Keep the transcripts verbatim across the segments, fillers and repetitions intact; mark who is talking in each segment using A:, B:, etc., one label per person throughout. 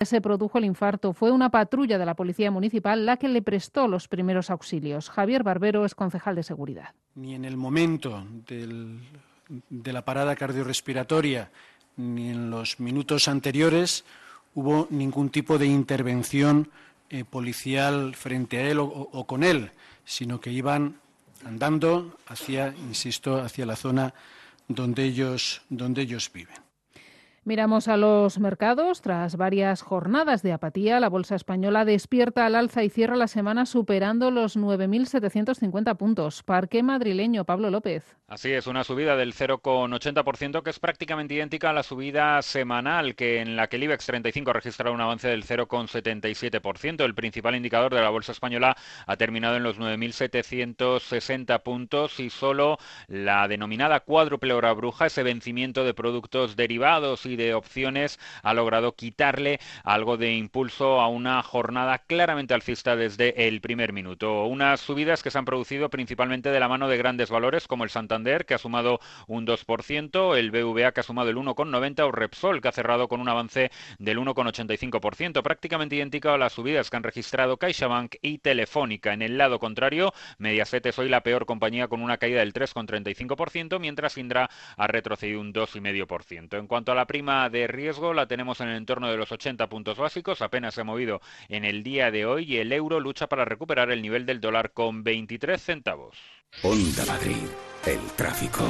A: Se produjo el infarto. Fue una patrulla de la Policía Municipal la que le prestó los primeros auxilios. Javier Barbero es concejal de seguridad.
B: Ni en el momento del, de la parada cardiorrespiratoria ni en los minutos anteriores hubo ningún tipo de intervención eh, policial frente a él o, o con él, sino que iban andando hacia, insisto, hacia la zona donde ellos, donde ellos viven.
A: Miramos a los mercados. Tras varias jornadas de apatía, la bolsa española despierta al alza y cierra la semana superando los nueve mil setecientos cincuenta puntos. Parque madrileño, Pablo López.
C: Así es, una subida del cero coma ochenta por ciento que es prácticamente idéntica a la subida semanal, que en la que el IBEX treinta y cinco ha registrado un avance del cero coma setenta y siete por ciento. El principal indicador de la bolsa española ha terminado en los nueve mil setecientos sesenta puntos y solo la denominada cuádruple hora bruja, ese vencimiento de productos derivados y de opciones, ha logrado quitarle algo de impulso a una jornada claramente alcista desde el primer minuto. Unas subidas que se han producido principalmente de la mano de grandes valores como el Santander, que ha sumado un dos por ciento, el B V A que ha sumado el uno coma noventa por ciento o Repsol que ha cerrado con un avance del uno coma ochenta y cinco por ciento, prácticamente idéntico a las subidas que han registrado CaixaBank y Telefónica. En el lado contrario, Mediaset es hoy la peor compañía con una caída del tres coma treinta y cinco por ciento, mientras Indra ha retrocedido un dos coma cinco por ciento. En cuanto a la prima de riesgo, la tenemos en el entorno de los ochenta puntos básicos, apenas se ha movido en el día de hoy y el euro lucha para recuperar el nivel del dólar con veintitrés centavos.
D: Onda Madrid, el tráfico.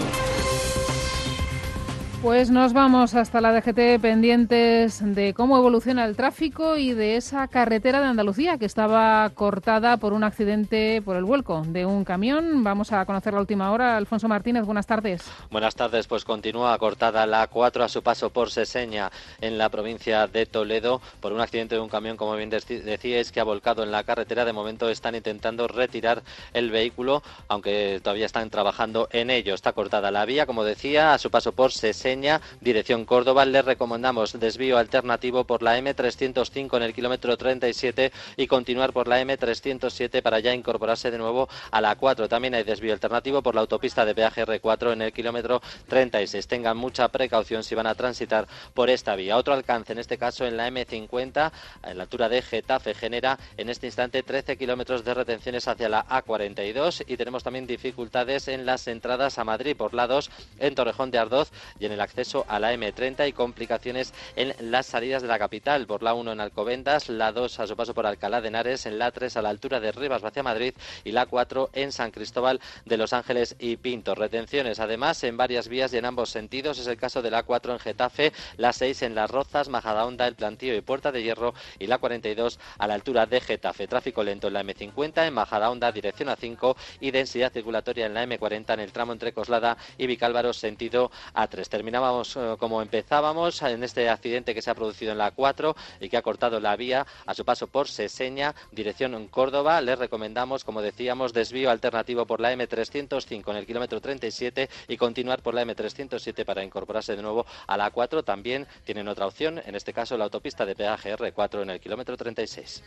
A: Pues nos vamos hasta la D G T pendientes de cómo evoluciona el tráfico y de esa carretera de Andalucía que estaba cortada por un accidente, por el vuelco de un camión. Vamos a conocer la última hora. Alfonso Martínez, buenas tardes.
E: Buenas tardes, pues continúa cortada la A cuatro a su paso por Seseña en la provincia de Toledo por un accidente de un camión, como bien decíais, que ha volcado en la carretera. De momento están intentando retirar el vehículo, aunque todavía están trabajando en ello. Está cortada la vía, como decía, a su paso por Seseña, dirección Córdoba. Les recomendamos desvío alternativo por la eme trescientos cinco en el kilómetro treinta y siete y continuar por la eme trescientos siete para ya incorporarse de nuevo a la A cuatro. También hay desvío alternativo por la autopista de peaje erre cuatro en el kilómetro treinta y seis. Tengan mucha precaución si van a transitar por esta vía. Otro alcance, en este caso en la eme cincuenta, en la altura de Getafe, genera en este instante trece kilómetros de retenciones hacia la A cuarenta y dos y tenemos también dificultades en las entradas a Madrid por la dos en Torrejón de Ardoz y en el acceso a la eme treinta y complicaciones en las salidas de la capital, por la uno en Alcobendas, la dos a su paso por Alcalá de Henares, en la tres a la altura de Rivas hacia Madrid y la cuatro en San Cristóbal de Los Ángeles y Pinto. Retenciones además en varias vías y en ambos sentidos, es el caso de la cuatro en Getafe, la seis en Las Rozas, Majadahonda, El Plantío y Puerta de Hierro y la cuarenta y dos a la altura de Getafe. Tráfico lento en la eme cincuenta, en Majadahonda, dirección A cinco y densidad circulatoria en la eme cuarenta en el tramo entre Coslada y Vicálvaro, sentido A tres. Terminamos como empezábamos en este accidente que se ha producido en la A cuatro y que ha cortado la vía a su paso por Seseña, dirección Córdoba. Les recomendamos, como decíamos, desvío alternativo por la eme trescientos cinco en el kilómetro treinta y siete y continuar por la eme trescientos siete para incorporarse de nuevo a la A cuatro. También tienen otra opción, en este caso la autopista de peaje erre cuatro en el kilómetro treinta y seis.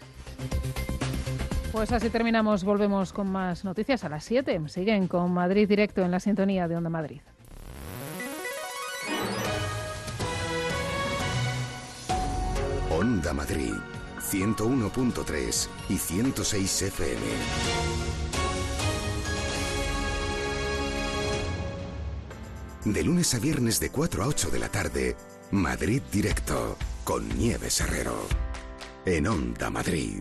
A: Pues así terminamos, volvemos con más noticias a las siete. Siguen con Madrid Directo en la sintonía de Onda Madrid.
D: Onda Madrid, ciento uno punto tres y ciento seis efe eme. De lunes a viernes de cuatro a ocho de la tarde, Madrid Directo, con Nieves Herrero, en Onda Madrid.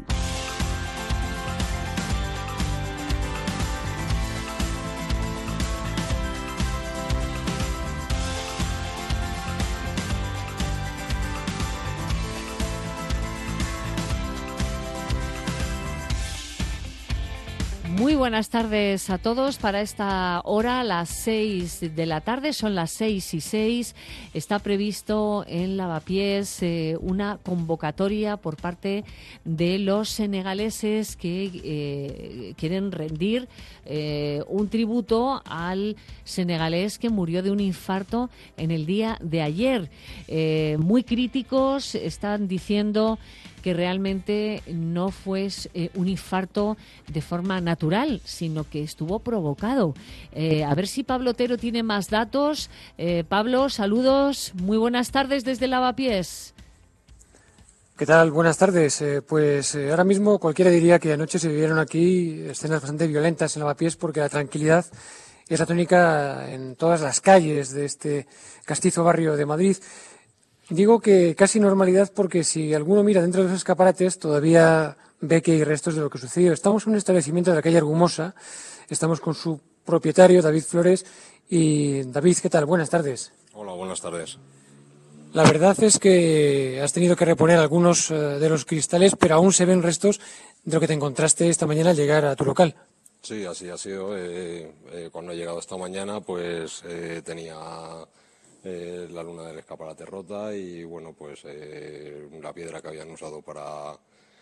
F: Muy buenas tardes a todos. Para esta hora, las seis de la tarde, son las seis y seis. Está previsto en Lavapiés eh, una convocatoria por parte de los senegaleses que eh, quieren rendir eh, un tributo al senegalés que murió de un infarto en el día de ayer. Eh, muy críticos, están diciendo que realmente no fue eh, un infarto de forma natural, sino que estuvo provocado. Eh, a ver si Pablo Otero tiene más datos. Eh, Pablo, saludos, muy buenas tardes desde Lavapiés.
G: ¿Qué tal? Buenas tardes. Eh, pues eh, ahora mismo cualquiera diría que anoche se vivieron aquí escenas bastante violentas en Lavapiés, porque la tranquilidad es la tónica en todas las calles de este castizo barrio de Madrid. Digo que casi normalidad porque si alguno mira dentro de los escaparates todavía ve que hay restos de lo que sucedió. Estamos en un establecimiento de la calle Argumosa, estamos con su propietario, David Flores. Y David, ¿qué tal? Buenas tardes.
H: Hola, buenas tardes.
G: La verdad es que has tenido que reponer algunos uh, de los cristales, pero aún se ven restos de lo que te encontraste esta mañana al llegar a tu local.
H: Sí, así ha sido. Eh, eh, cuando he llegado esta mañana, pues eh, tenía eh, la luna del escaparate rota y, bueno, pues eh, la piedra que habían usado para,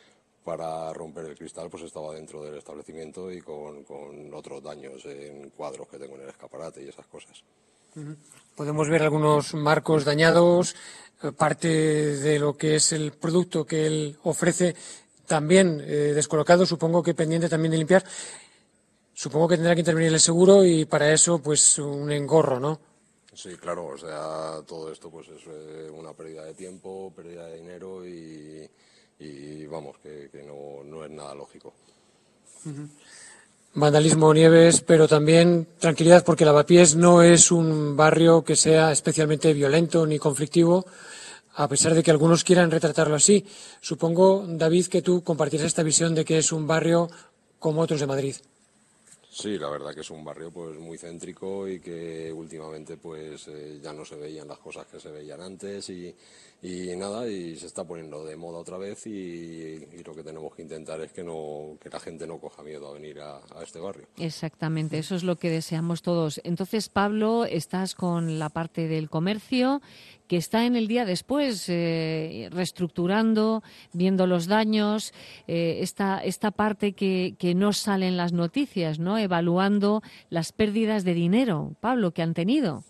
H: para romper el cristal pues estaba dentro del establecimiento y con, con otros daños en cuadros que tengo en el escaparate y esas cosas.
G: Podemos ver algunos marcos dañados, parte de lo que es el producto que él ofrece también eh, descolocado, supongo que pendiente también de limpiar. Supongo que tendrá que intervenir el seguro y para eso pues un engorro, ¿no?
H: Sí, claro, o sea, todo esto pues es eh, una pérdida de tiempo, pérdida de dinero y, y vamos, que, que no, no es nada lógico.
G: Uh-huh. Vandalismo, Nieves, pero también tranquilidad porque Lavapiés no es un barrio que sea especialmente violento ni conflictivo, a pesar de que algunos quieran retratarlo así. Supongo, David, que tú compartirás esta visión de que es un barrio como otros de Madrid.
H: Sí, la verdad que es un barrio pues muy céntrico y que últimamente pues eh, ya no se veían las cosas que se veían antes y, y nada, y se está poniendo de moda otra vez y, y lo que tenemos que intentar es que no que la gente no coja miedo a venir a, a este barrio.
F: Exactamente, eso es lo que deseamos todos. Entonces, Pablo, estás con la parte del comercio que está en el día después, eh, reestructurando, viendo los daños, eh, esta, esta parte que, que no sale en las noticias, ¿no? Evaluando las pérdidas de dinero, Pablo, que han tenido.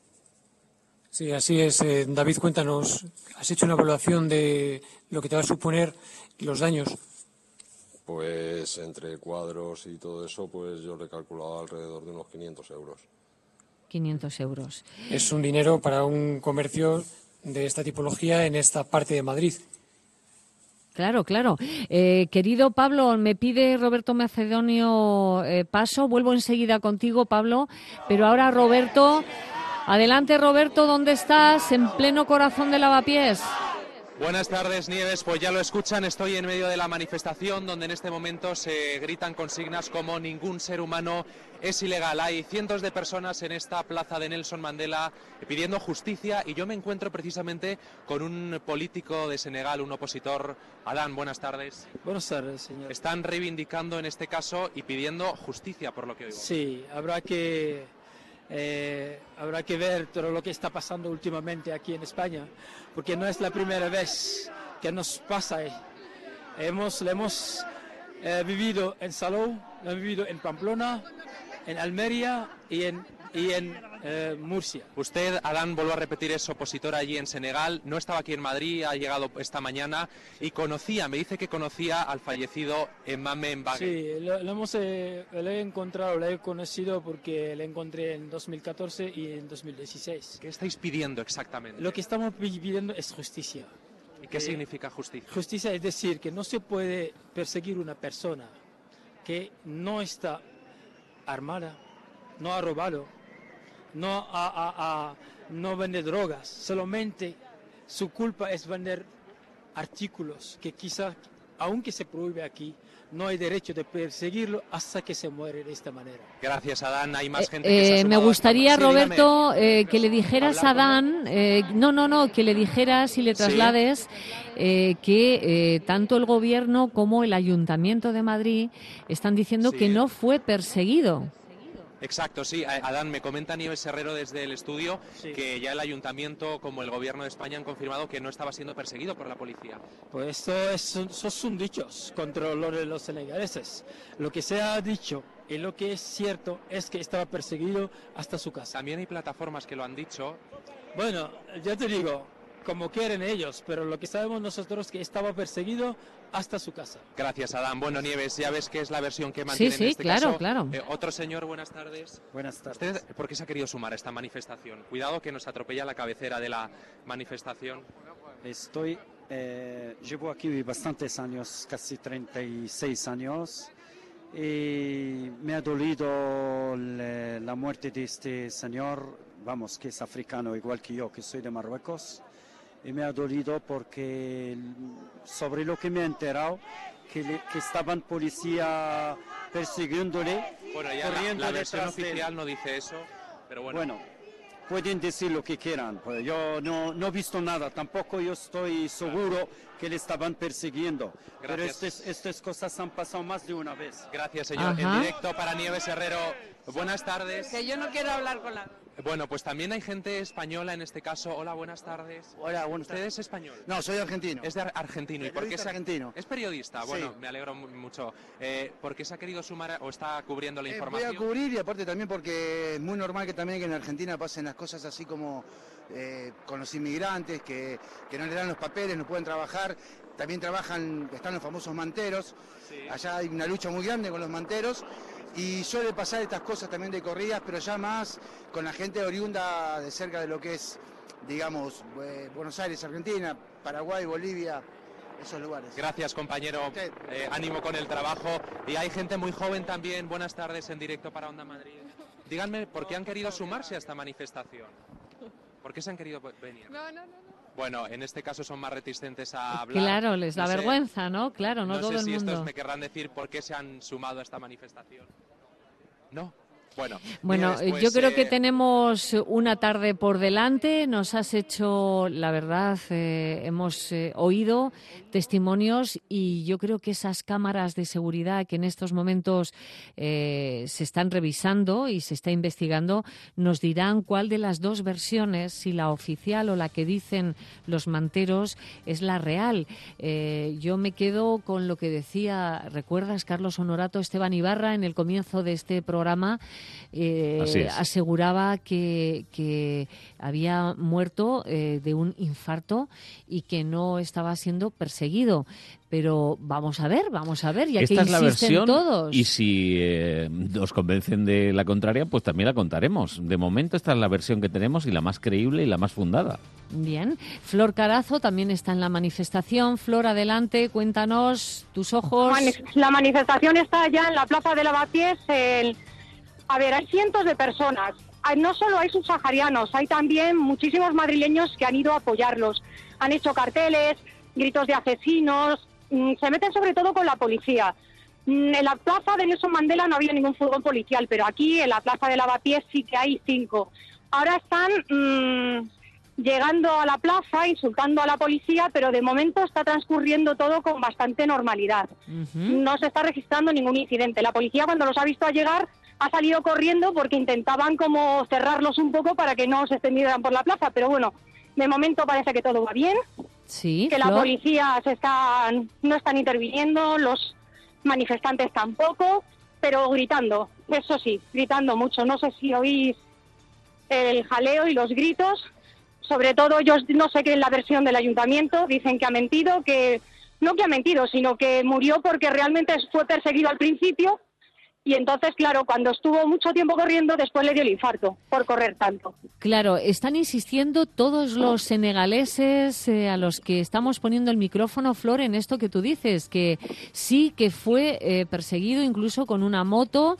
G: Sí, así es. Eh, David, cuéntanos, ¿has hecho una evaluación de lo que te va a suponer los daños?
H: Pues entre cuadros y todo eso, pues yo le he calculado alrededor de unos quinientos euros.
F: quinientos euros.
G: Es un dinero para un comercio de esta tipología en esta parte de Madrid.
F: Claro, claro. Eh, querido Pablo, me pide Roberto Macedonio eh, paso. Vuelvo enseguida contigo, Pablo. Pero ahora, Roberto, adelante, Roberto, ¿dónde estás? En pleno corazón de Lavapiés.
I: Buenas tardes, Nieves. Pues ya lo escuchan, estoy en medio de la manifestación donde en este momento se gritan consignas como ningún ser humano es ilegal. Hay cientos de personas en esta plaza de Nelson Mandela pidiendo justicia y yo me encuentro precisamente con un político de Senegal, un opositor. Adán, buenas tardes.
J: Buenas tardes, señor.
I: Están reivindicando en este caso y pidiendo justicia por lo que oigo.
J: Sí, habrá que... Eh, habrá que ver todo lo que está pasando últimamente aquí en España, porque no es la primera vez que nos pasa. Hemos, lo hemos eh, vivido en Salou, lo hemos vivido en Pamplona, en Almería y en, y en eh, Murcia.
I: Usted, Adán, vuelvo a repetir, es opositor allí en Senegal, no estaba aquí en Madrid, ha llegado esta mañana y conocía, me dice que conocía al fallecido Emame Mbague.
J: Sí, lo, lo, hemos, eh, lo he encontrado, lo he conocido porque lo encontré en dos mil catorce y en dos mil dieciséis.
I: ¿Qué estáis pidiendo exactamente?
J: Lo que estamos pidiendo es justicia.
I: ¿Y qué eh, significa justicia?
J: Justicia es decir que no se puede perseguir una persona que no está armada, no ha robado, no, a, a, a, no vende drogas, solamente su culpa es vender artículos que quizás, aunque se prohíbe aquí, no hay derecho de perseguirlo hasta que se muere de esta manera.
I: Gracias, Adán. Hay más gente
F: eh,
I: que se ha
F: Me gustaría,
I: sí,
F: Roberto, eh, que le dijeras a Adán, eh, no, no, no, que le dijeras y le traslades ¿Sí? eh, que eh, tanto el Gobierno como el Ayuntamiento de Madrid están diciendo sí. que no fue perseguido.
I: Exacto, sí. Adán, me comenta Nieves Herrero desde el estudio sí. que ya el Ayuntamiento como el Gobierno de España han confirmado que no estaba siendo perseguido por la policía.
J: Pues esto es, esos son dichos contra los, los senegaleses. Lo que se ha dicho y lo que es cierto es que estaba perseguido hasta su casa.
I: También hay plataformas que lo han dicho.
J: Bueno, ya te digo, como quieren ellos, pero lo que sabemos nosotros es que estaba perseguido hasta su casa.
I: Gracias, Adán. Bueno, Nieves, ya ves que es la versión que mantiene
F: sí, sí,
I: en este
F: claro,
I: caso.
F: claro.
I: Eh, otro señor, buenas tardes.
J: Buenas tardes.
I: ¿Usted por qué se ha querido sumar a esta manifestación? Cuidado que nos atropella la cabecera de la manifestación.
K: Estoy Eh, llevo aquí bastantes años, casi treinta y seis años, y me ha dolido le, la muerte de este señor, vamos, que es africano igual que yo, que soy de Marruecos, y me ha dolido porque sobre lo que me he enterado, que, le, que estaban policía persiguiéndole.
I: Bueno, ya la, la versión oficial no dice eso, pero bueno.
K: Bueno, pueden decir lo que quieran, pues yo no, no he visto nada, tampoco yo estoy seguro que le estaban persiguiendo. Gracias. Pero estas, estas cosas han pasado más de una vez.
I: Gracias, señor. Ajá. En directo para Nieves Herrero. Buenas tardes.
L: Que yo no quiero hablar con la...
I: Bueno, pues también hay gente española en este caso. Hola, buenas tardes.
M: Hola, buenas tardes.
I: ¿Usted es español?
M: No, soy argentino.
I: Es de ar argentino. ¿Y por qué es
M: argentino?
I: Es periodista. Bueno,
M: sí.
I: Me alegro mucho. Eh, ¿Por qué se ha querido sumar o está cubriendo la información?
M: Eh, voy a cubrir y aparte también porque es muy normal que también que en Argentina pasen las cosas así como eh, con los inmigrantes que, que no le dan los papeles, no pueden trabajar. También trabajan, están los famosos manteros. Sí. Allá hay una lucha muy grande con los manteros. Y suele pasar estas cosas también de corridas, pero ya más con la gente oriunda de cerca de lo que es, digamos, eh, Buenos Aires, Argentina, Paraguay, Bolivia, esos lugares.
I: Gracias, compañero. Eh, ánimo con el trabajo. Y hay gente muy joven también. Buenas tardes en directo para Onda Madrid. Díganme, ¿por qué han querido sumarse a esta manifestación? ¿Por qué se han querido venir?
L: No, no, no.
I: Bueno, en este caso son más reticentes a hablar.
F: Claro, les da
I: no sé,
F: vergüenza, ¿no? Claro, no,
I: no
F: todo
I: sé
F: el
I: si
F: mundo.
I: estos me querrán decir por qué se han sumado a esta manifestación. ¿No? Bueno,
F: bueno
I: después,
F: yo creo
I: eh...
F: que tenemos una tarde por delante. Nos has hecho, la verdad, eh, hemos eh, oído testimonios y yo creo que esas cámaras de seguridad que en estos momentos eh, se están revisando y se está investigando nos dirán cuál de las dos versiones, si la oficial o la que dicen los manteros, es la real. Eh, yo me quedo con lo que decía, ¿recuerdas, Carlos Honorato, Esteban Ibarra, en el comienzo de este programa? Eh, aseguraba que, que había muerto eh, de un infarto y que no estaba siendo perseguido. Pero vamos a ver, vamos a ver, ya
N: Esta
F: que
N: es la
F: insisten
N: versión,
F: todos.
N: Y si eh, nos convencen de la contraria, pues también la contaremos. De momento esta es la versión que tenemos y la más creíble y la más fundada.
F: Bien. Flor Carazo también está en la manifestación. Flor, adelante, cuéntanos tus ojos.
O: La manifestación está ya en la Plaza de Lavapiés. El... A ver, hay cientos de personas. No solo hay subsaharianos, hay también muchísimos madrileños que han ido a apoyarlos. Han hecho carteles, gritos de asesinos, se meten sobre todo con la policía. En la plaza de Nelson Mandela no había ningún furgón policial, pero aquí en la Plaza de Lavapiés sí que hay cinco. Ahora están mmm, llegando a la plaza, insultando a la policía, pero de momento está transcurriendo todo con bastante normalidad. Uh-huh. No se está registrando ningún incidente. La policía, cuando los ha visto llegar, ha salido corriendo porque intentaban como cerrarlos un poco para que no se extendieran por la plaza, pero bueno, de momento parece que todo va bien.
F: Sí,
O: que
F: Flor.
O: La policía se están, no están interviniendo, los manifestantes tampoco, pero gritando, eso sí, gritando mucho. No sé si oís el jaleo y los gritos, sobre todo yo no sé qué es la versión del ayuntamiento, dicen que ha mentido, que no que ha mentido, sino que murió porque realmente fue perseguido al principio. Y entonces, claro, cuando estuvo mucho tiempo corriendo, después le dio el infarto por correr tanto.
F: Claro, están insistiendo todos los senegaleses eh, a los que estamos poniendo el micrófono, Flor, en esto que tú dices, que sí que fue eh, perseguido incluso con una moto,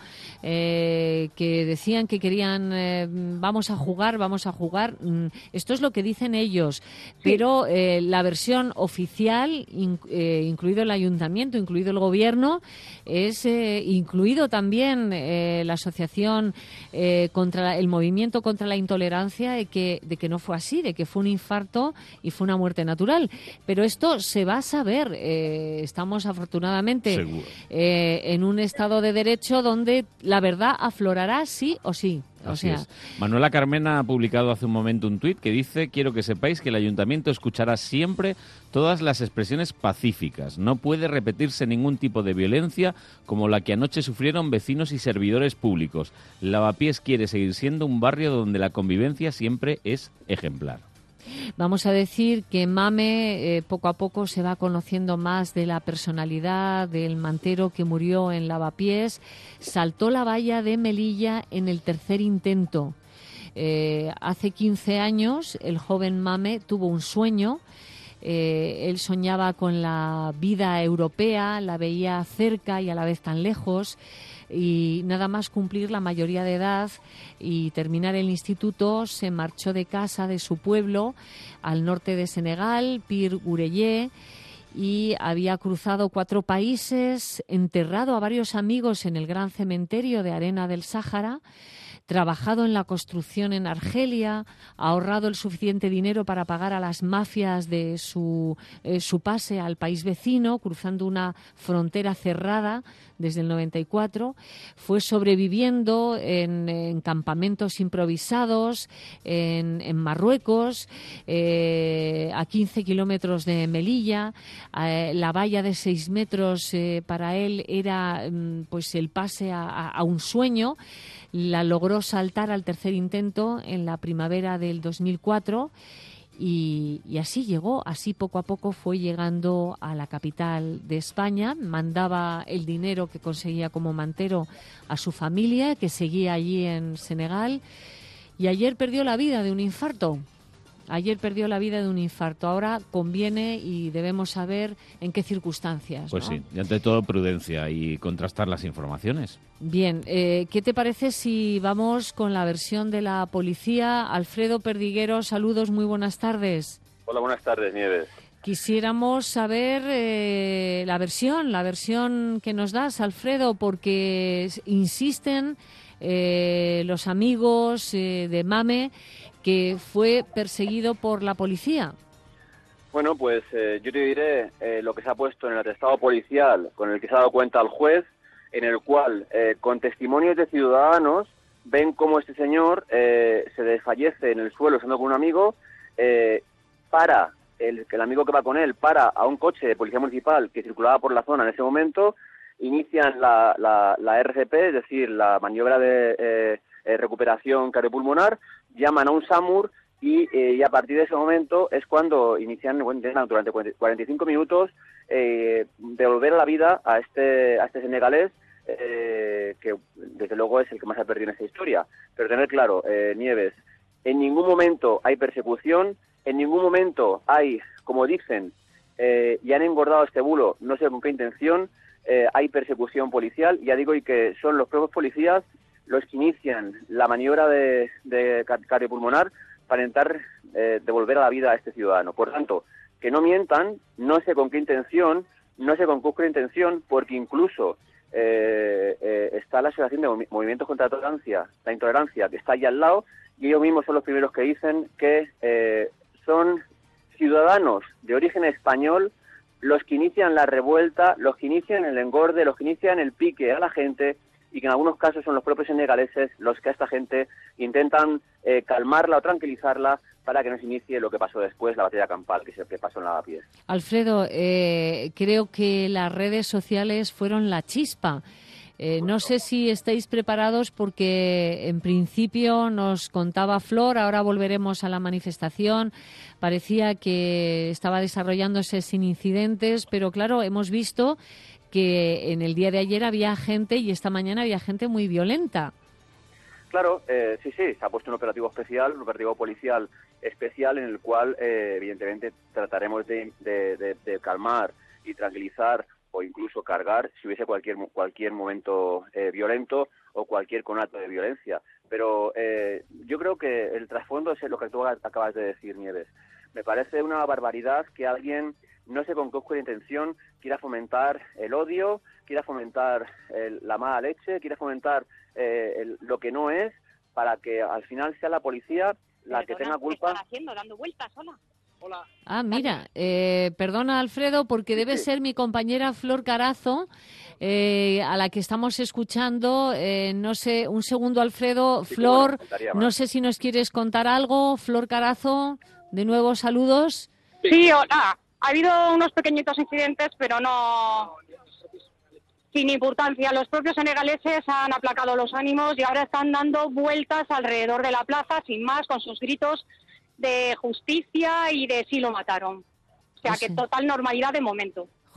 F: eh, que decían que querían, eh, vamos a jugar, vamos a jugar. Esto es lo que dicen ellos, sí. Pero eh, la versión oficial, in, eh, incluido el ayuntamiento, incluido el gobierno, es eh, incluido también también eh, la asociación eh, contra el movimiento contra la intolerancia de que, de que no fue así, de que fue un infarto y fue una muerte natural. Pero esto se va a saber. Eh, estamos afortunadamente eh, en un estado de derecho donde la verdad aflorará sí o sí. O
N: Así
F: sea,
N: es. Manuela Carmena ha publicado hace un momento un tuit que dice: quiero que sepáis que el ayuntamiento escuchará siempre todas las expresiones pacíficas. No puede repetirse ningún tipo de violencia como la que anoche sufrieron vecinos y servidores públicos. Lavapiés quiere seguir siendo un barrio donde la convivencia siempre es ejemplar.
F: Vamos a decir que Mame eh, poco a poco se va conociendo más de la personalidad del mantero que murió en Lavapiés. Saltó la valla de Melilla en el tercer intento. Eh, hace quince años el joven Mame tuvo un sueño Eh, él soñaba con la vida europea, la veía cerca y a la vez tan lejos, y nada más cumplir la mayoría de edad y terminar el instituto se marchó de casa de su pueblo al norte de Senegal, Pir Gureye, y había cruzado cuatro países, enterrado a varios amigos en el gran cementerio de arena del Sáhara, trabajado en la construcción en Argelia, ahorrado el suficiente dinero para pagar a las mafias de su, eh, su pase al país vecino, cruzando una frontera cerrada desde el noventa y cuatro, fue sobreviviendo en, en campamentos improvisados en, en Marruecos, eh, a quince kilómetros de Melilla. Eh, la valla de seis metros eh, para él era mm, pues el pase a, a, a un sueño. La logró saltar al tercer intento en la primavera del dos mil cuatro y, y así llegó, así poco a poco fue llegando a la capital de España, mandaba el dinero que conseguía como mantero a su familia, que seguía allí en Senegal, y ayer perdió la vida de un infarto. Ayer perdió la vida de un infarto. Ahora conviene y debemos saber en qué circunstancias.
N: Pues
F: ¿no?
N: sí, y ante todo prudencia y contrastar las informaciones.
F: Bien, eh, ¿qué te parece si vamos con la versión de la policía? Alfredo Perdiguero, saludos, muy buenas tardes.
L: Hola, buenas tardes, Nieves.
F: Quisiéramos saber eh, la versión, la versión que nos das, Alfredo, porque insisten eh, los amigos eh, de Mame que fue perseguido por la policía.
L: Bueno, pues eh, yo te diré eh, lo que se ha puesto en el atestado policial con el que se ha dado cuenta el juez, en el cual, eh, con testimonios de ciudadanos, ven cómo este señor eh, se desfallece en el suelo estando con un amigo, eh, para, el, el amigo que va con él, para a un coche de policía municipal que circulaba por la zona en ese momento, inician la, la, la R C P, es decir, la maniobra de eh, eh, recuperación cardiopulmonar, llaman a un SAMUR y, eh, y a partir de ese momento es cuando inician durante cuarenta y cinco minutos eh, devolver la vida a este a este senegalés, eh, que desde luego es el que más ha perdido en esta historia. Pero tener claro, eh, Nieves, en ningún momento hay persecución, en ningún momento hay, como dicen, eh, y han engordado este bulo, no sé con qué intención, eh, hay persecución policial, ya digo, y que son los propios policías los que inician la maniobra de, de cardiopulmonar para intentar eh, devolver a la vida a este ciudadano. Por tanto, que no mientan, no sé con qué intención, no sé con qué intención, porque incluso eh, eh, está la Asociación de Movimientos contra la Tolerancia, la Intolerancia, que está allí al lado, y ellos mismos son los primeros que dicen que eh, son ciudadanos de origen español los que inician la revuelta, los que inician el engorde, los que inician el pique a la gente, y que en algunos casos son los propios senegaleses los que a esta gente intentan eh, calmarla o tranquilizarla para que no se inicie lo que pasó después, la batalla campal que se que pasó en Lavapiés.
F: Alfredo, eh, creo que las redes sociales fueron la chispa. Eh, no sé si estáis preparados porque en principio nos contaba Flor, ahora volveremos a la manifestación, parecía que estaba desarrollándose sin incidentes, pero claro, hemos visto que en el día de ayer había gente y esta mañana había gente muy violenta.
L: Claro, eh, sí, sí, se ha puesto un operativo especial, un operativo policial especial en el cual, eh, evidentemente, trataremos de, de, de, de calmar y tranquilizar o incluso cargar si hubiese cualquier cualquier momento eh, violento o cualquier conato de violencia. Pero eh, yo creo que el trasfondo es lo que tú acabas de decir, Nieves. Me parece una barbaridad que alguien, no sé con qué oscura intención, quiera fomentar el odio, quiera fomentar el, la mala leche, quiera fomentar eh, el, lo que no es, para que al final sea la policía la que tenga culpa.
O: ¿Qué están haciendo? ¿Dando vueltas? Hola. Hola.
F: Ah, mira, eh, perdona Alfredo, porque debe ser mi compañera Flor Carazo, eh, a la que estamos escuchando. Eh, no sé, un segundo Alfredo, sí, Flor, no sé si nos quieres contar algo. Flor Carazo, de nuevo saludos.
O: Sí, hola. Ha habido unos pequeñitos incidentes, pero no sin importancia. Los propios senegaleses han aplacado los ánimos y ahora están dando vueltas alrededor de la plaza, sin más, con sus gritos de justicia y de sí lo mataron. O sea, que total normalidad de momento.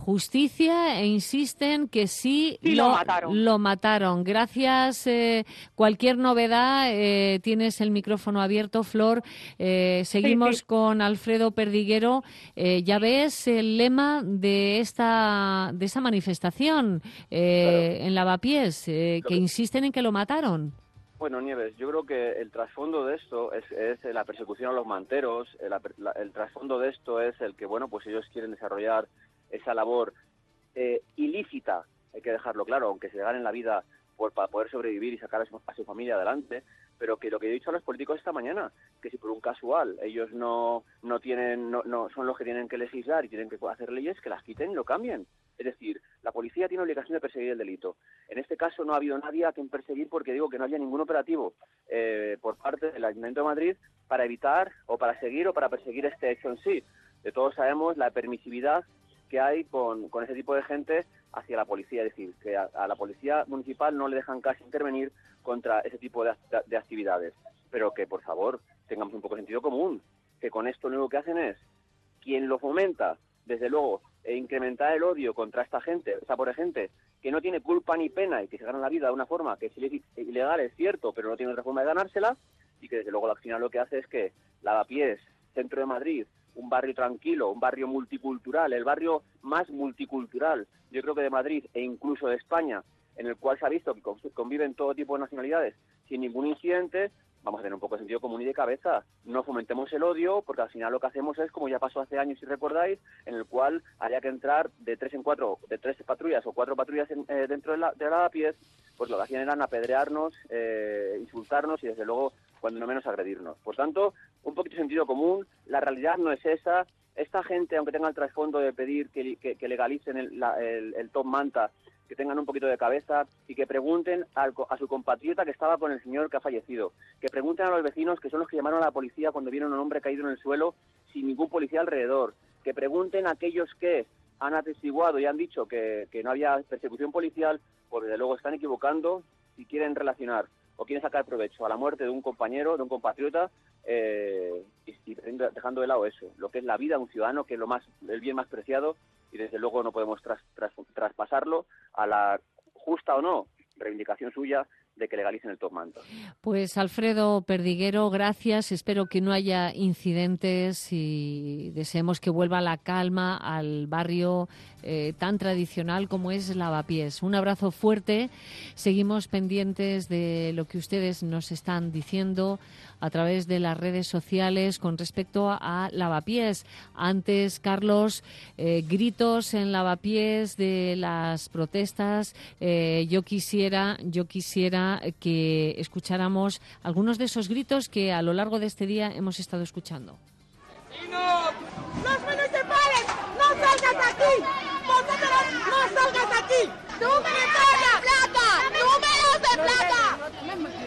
F: justicia e insisten que sí,
O: Sí, lo mataron.
F: Lo mataron. Gracias. Eh, cualquier novedad, eh, tienes el micrófono abierto, Flor. Eh, seguimos
O: Sí, sí.
F: con Alfredo Perdiguero. Eh, ya ves el lema de esta de esa manifestación eh, en Lavapiés, eh, que insisten en que lo mataron.
L: Bueno, Nieves, yo creo que el trasfondo de esto es, es la persecución a los manteros, el, la, el trasfondo de esto es el que, bueno, pues ellos quieren desarrollar esa labor eh, ilícita, hay que dejarlo claro, aunque se ganen la vida por, para poder sobrevivir y sacar a su, a su familia adelante, pero que lo que he dicho a los políticos esta mañana, que si por un casual ellos no no tienen no, no son los que tienen que legislar y tienen que hacer leyes, que las quiten y lo cambien. Es decir, la policía tiene obligación de perseguir el delito. En este caso no ha habido nadie a quien perseguir porque digo que no había ningún operativo eh, por parte del Ayuntamiento de Madrid para evitar o para seguir o para perseguir este hecho en sí. De todos sabemos la permisividad que hay con, con ese tipo de gente hacia la policía, es decir, que a, a la policía municipal no le dejan casi intervenir contra ese tipo de, de actividades, pero que por favor tengamos un poco de sentido común, que con esto lo único que hacen es, quien lo fomenta, desde luego, e incrementar el odio contra esta gente, esta pobre gente, que no tiene culpa ni pena y que se gana la vida de una forma que es ilegal, es cierto, pero no tiene otra forma de ganársela, y que desde luego al final lo que hace es que Lavapiés, centro de Madrid, un barrio tranquilo, un barrio multicultural, el barrio más multicultural, yo creo que de Madrid e incluso de España, en el cual se ha visto que conviven todo tipo de nacionalidades sin ningún incidente, vamos a tener un poco de sentido común y de cabeza. No fomentemos el odio, porque al final lo que hacemos es, como ya pasó hace años, si recordáis, en el cual había que entrar de tres en cuatro, de tres patrullas o cuatro patrullas en, eh, dentro de la, de Lavapiés, pues lo que hacían eran apedrearnos, eh, insultarnos y desde luego, cuando no menos, agredirnos. Por tanto, un poquito de sentido común, la realidad no es esa. Esta gente, aunque tenga el trasfondo de pedir que, que, que legalicen el, la, el, el top manta, que tengan un poquito de cabeza y que pregunten al, a su compatriota que estaba con el señor que ha fallecido, que pregunten a los vecinos, que son los que llamaron a la policía cuando vieron a un hombre caído en el suelo sin ningún policía alrededor, que pregunten a aquellos que han atestiguado y han dicho que, que no había persecución policial, pues desde luego están equivocando si quieren relacionar o quieren sacar provecho a la muerte de un compañero, de un compatriota, eh, y, y dejando de lado eso, lo que es la vida de un ciudadano, que es lo más, el bien más preciado, y desde luego no podemos tras, tras, traspasarlo a la justa o no reivindicación suya de que legalicen el top manta.
F: Pues Alfredo Perdiguero, gracias. Espero que no haya incidentes y deseemos que vuelva la calma al barrio eh, tan tradicional como es Lavapiés. Un abrazo fuerte. Seguimos pendientes de lo que ustedes nos están diciendo a través de las redes sociales con respecto a Lavapiés. Antes, Carlos, eh, gritos en Lavapiés de las protestas. Eh, yo quisiera, yo quisiera que escucháramos algunos de esos gritos que a lo largo de este día hemos estado escuchando.
P: ¡Los municipales! ¡No salgas aquí! ¡Vosotros no salgas aquí! ¡Números de plata! ¡Números de plata!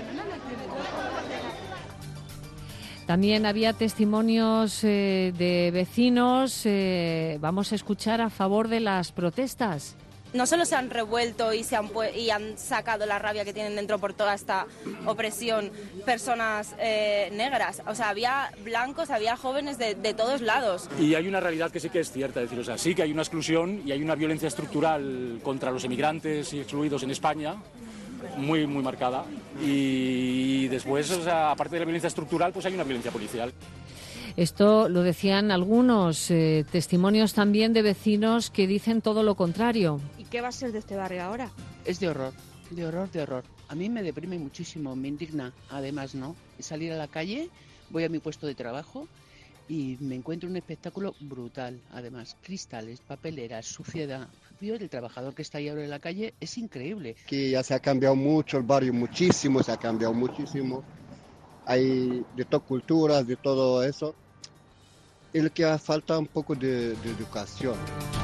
F: También había testimonios eh, de vecinos. Eh, vamos a escuchar a favor de las protestas.
Q: No solo se han revuelto y, se han, y han sacado la rabia que tienen dentro por toda esta opresión personas eh, negras, o sea, había blancos, había jóvenes de, de todos lados.
R: Y hay una realidad que sí que es cierta, es decir, o sea, sí que hay una exclusión y hay una violencia estructural contra los emigrantes y excluidos en España, muy, muy marcada. Y después, o sea, aparte de la violencia estructural, pues hay una violencia policial.
F: Esto lo decían algunos eh, testimonios también de vecinos que dicen todo lo contrario.
S: ¿Y qué va a ser de este barrio ahora?
T: Es de horror, de horror, de horror. A mí me deprime muchísimo, me indigna. Además, ¿no? Salir a la calle, voy a mi puesto de trabajo y me encuentro un espectáculo brutal. Además, cristales, papeleras, suciedad. Yo, el trabajador que está ahí ahora en la calle, es increíble.
U: Que ya se ha cambiado mucho el barrio, muchísimo, se ha cambiado muchísimo. Hay de todas culturas, de todo eso. Y lo que falta un poco de, de educación.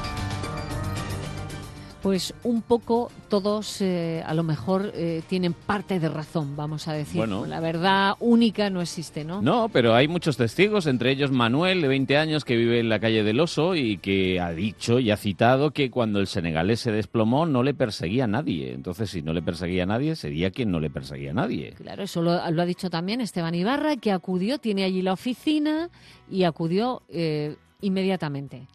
F: Pues un poco todos eh, a lo mejor eh, tienen parte de razón, vamos a decir.
N: Bueno.
F: La verdad única no existe, ¿no?
N: No, pero hay muchos testigos, entre ellos Manuel, de veinte años, que vive en la calle del Oso y que ha dicho y ha citado que cuando el senegalés se desplomó no le perseguía a nadie. Entonces, si no le perseguía a nadie, sería quien no le perseguía a nadie.
F: Claro, eso lo, lo ha dicho también Esteban Ibarra, que acudió, tiene allí la oficina y acudió eh, inmediatamente.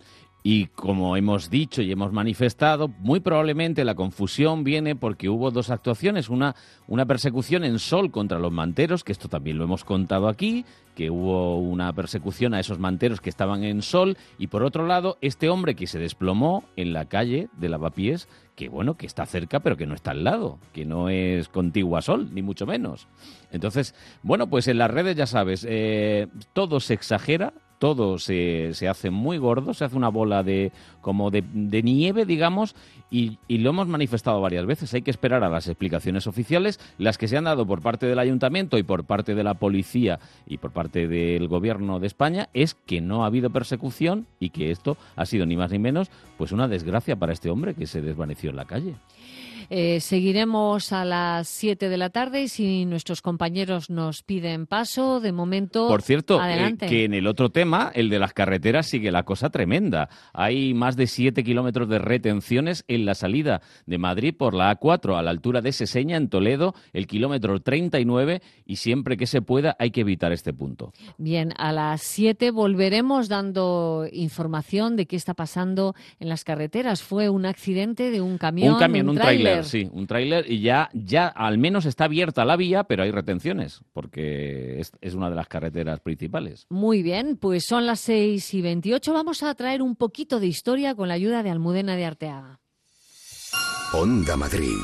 N: Y como hemos dicho y hemos manifestado, muy probablemente la confusión viene porque hubo dos actuaciones. Una, una persecución en Sol contra los manteros, que esto también lo hemos contado aquí, que hubo una persecución a esos manteros que estaban en Sol. Y por otro lado, este hombre que se desplomó en la calle de Lavapiés, que bueno, que está cerca pero que no está al lado, que no es contigua a Sol, ni mucho menos. Entonces, bueno, pues en las redes ya sabes, eh, todo se exagera, todo se, se hace muy gordo, se hace una bola de como de, de nieve, digamos, y, y lo hemos manifestado varias veces. Hay que esperar a las explicaciones oficiales, las que se han dado por parte del Ayuntamiento y por parte de la policía y por parte del Gobierno de España, es que no ha habido persecución y que esto ha sido ni más ni menos pues una desgracia para este hombre que se desvaneció en la calle.
F: Eh, seguiremos a las siete de la tarde y si nuestros compañeros nos piden paso, de momento,
N: por cierto,
F: adelante.
N: Eh, que en el otro tema, el de las carreteras, sigue la cosa tremenda. Hay más de siete kilómetros de retenciones en la salida de Madrid por la A cuatro a la altura de Seseña, en Toledo, el kilómetro treinta y nueve, y siempre que se pueda hay que evitar este punto.
F: Bien, a las siete volveremos dando información de qué está pasando en las carreteras. Fue un accidente de un camión,
N: un camión, un, un tráiler. Sí, un tráiler y ya, ya al menos está abierta la vía, pero hay retenciones, porque es, es una de las carreteras principales.
F: Muy bien, pues son las seis y veintiocho. Vamos a traer un poquito de historia con la ayuda de Almudena de Arteaga.
D: Onda Madrid.